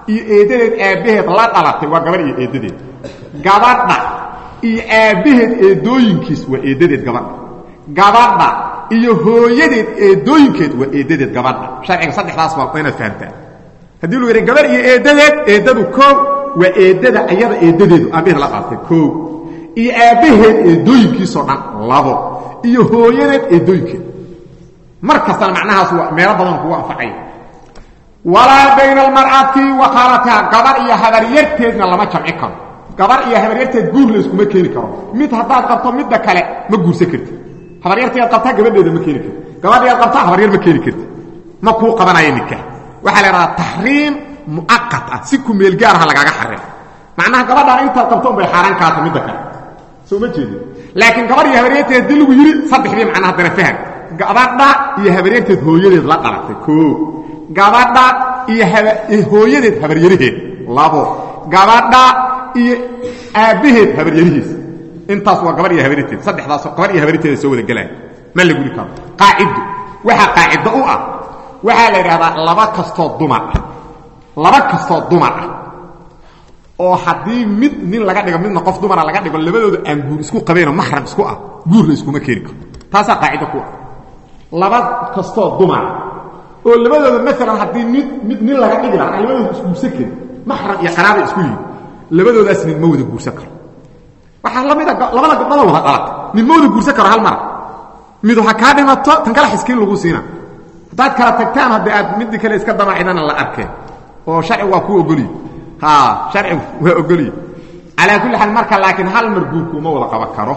iyo eedadeed aabaheed la dhalatay waa gabar iyo eedadeed gabadha iyo aabaheed eedooyinkiis waa eedadeed gabadha gabadha iyo hooyadeed eedooyinkeed waa eedadeed gabadha sharciga saddexdaas waa inaad fahamtaan haddii lu yidhi gabar iyo eedadeed eedadu koow waa eedada ayada eedadeedu aabaheed la dhalatay koow iyo aabaheed eedooyinkiisoo dhan labo iyo hooyadeed eedooyinkeed mar kastana macnahaas waa meelo badan kugu anfacaya walaa bayna almar'ati wa khalatiha gabar iyo habaryarteedna lama jamci karo gabar iyo habaryarteed guur la iskuma keeni karo mid haddaad qabto midda kale ma guursan kartid habaryarteed qabtaa gabadheeda ma keeni kartid gabadheed qabtaa habaryar ma keeni kartid ma kuu qabanaya nikah waxaa la yidhahdaa taxriim mu'aqat ah si ku meel gaaraha lagaaga xarreem macnaha gabadhaan intaad qabto unbay xaaraan kaata midda kale soo ma jeedin laakiin gabar iyo habaryarteed haddii lagu yidhi saddexdii macnaha haddana faham gabadha iyo habaryarteed hooyadeed la dhalatay koo gabadha iyo hooyadeed habaryaraheed labo gabadha iyo aabaheed habaryarihiis intaas waa gabar iyo habaryarteed saddexdaas gabar iyo habaryarteed soo wada galaan ma la guri karo qaacido waxa qaacido u ah waxa la yiraahdaa laba kastoo dumar ah laba kastoo dumar ah oo hadii mid nin laga dhigo midna qof dumar laga dhigo labadooda aan guur isku qabeen mahram isku ah guur la isku ma keeni karo taas qaacido ku ah laba kastoo dumar oo labadooda mesela hadii mid mid nin laga dhigi lahaa labadooda isku sakin mahram iyo qaraabo isku yihiin labadoodaas nin ma wada guursan karo waxa la mid ah labada gabdhood wada qalat nin ma wada guursan karo hal mar mid waxa ka dhimato tan kala xiskiin lagu siina hadaad kala tagtaan hadii aad mid kale iska damaacidana la arkay oo sharci waa ku ogoli ha sharci waa ogoli ala kulli hal marka laakiin hal mar guur kuma wada qaban karo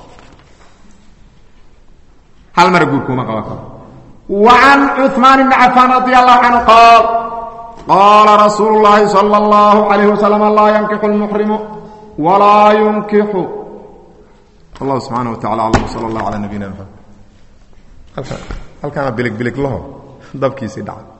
hal mar guur kuma qaban karo وعن عثمان بن عفان رضي الله عنه قال قال رسول الله صلى الله عليه وسلم لا ينكح المحرم ولا ينكح الله سبحانه وتعالى على صلى الله على نبينا محمد هل كان بلك بلك له ضبكي سيدع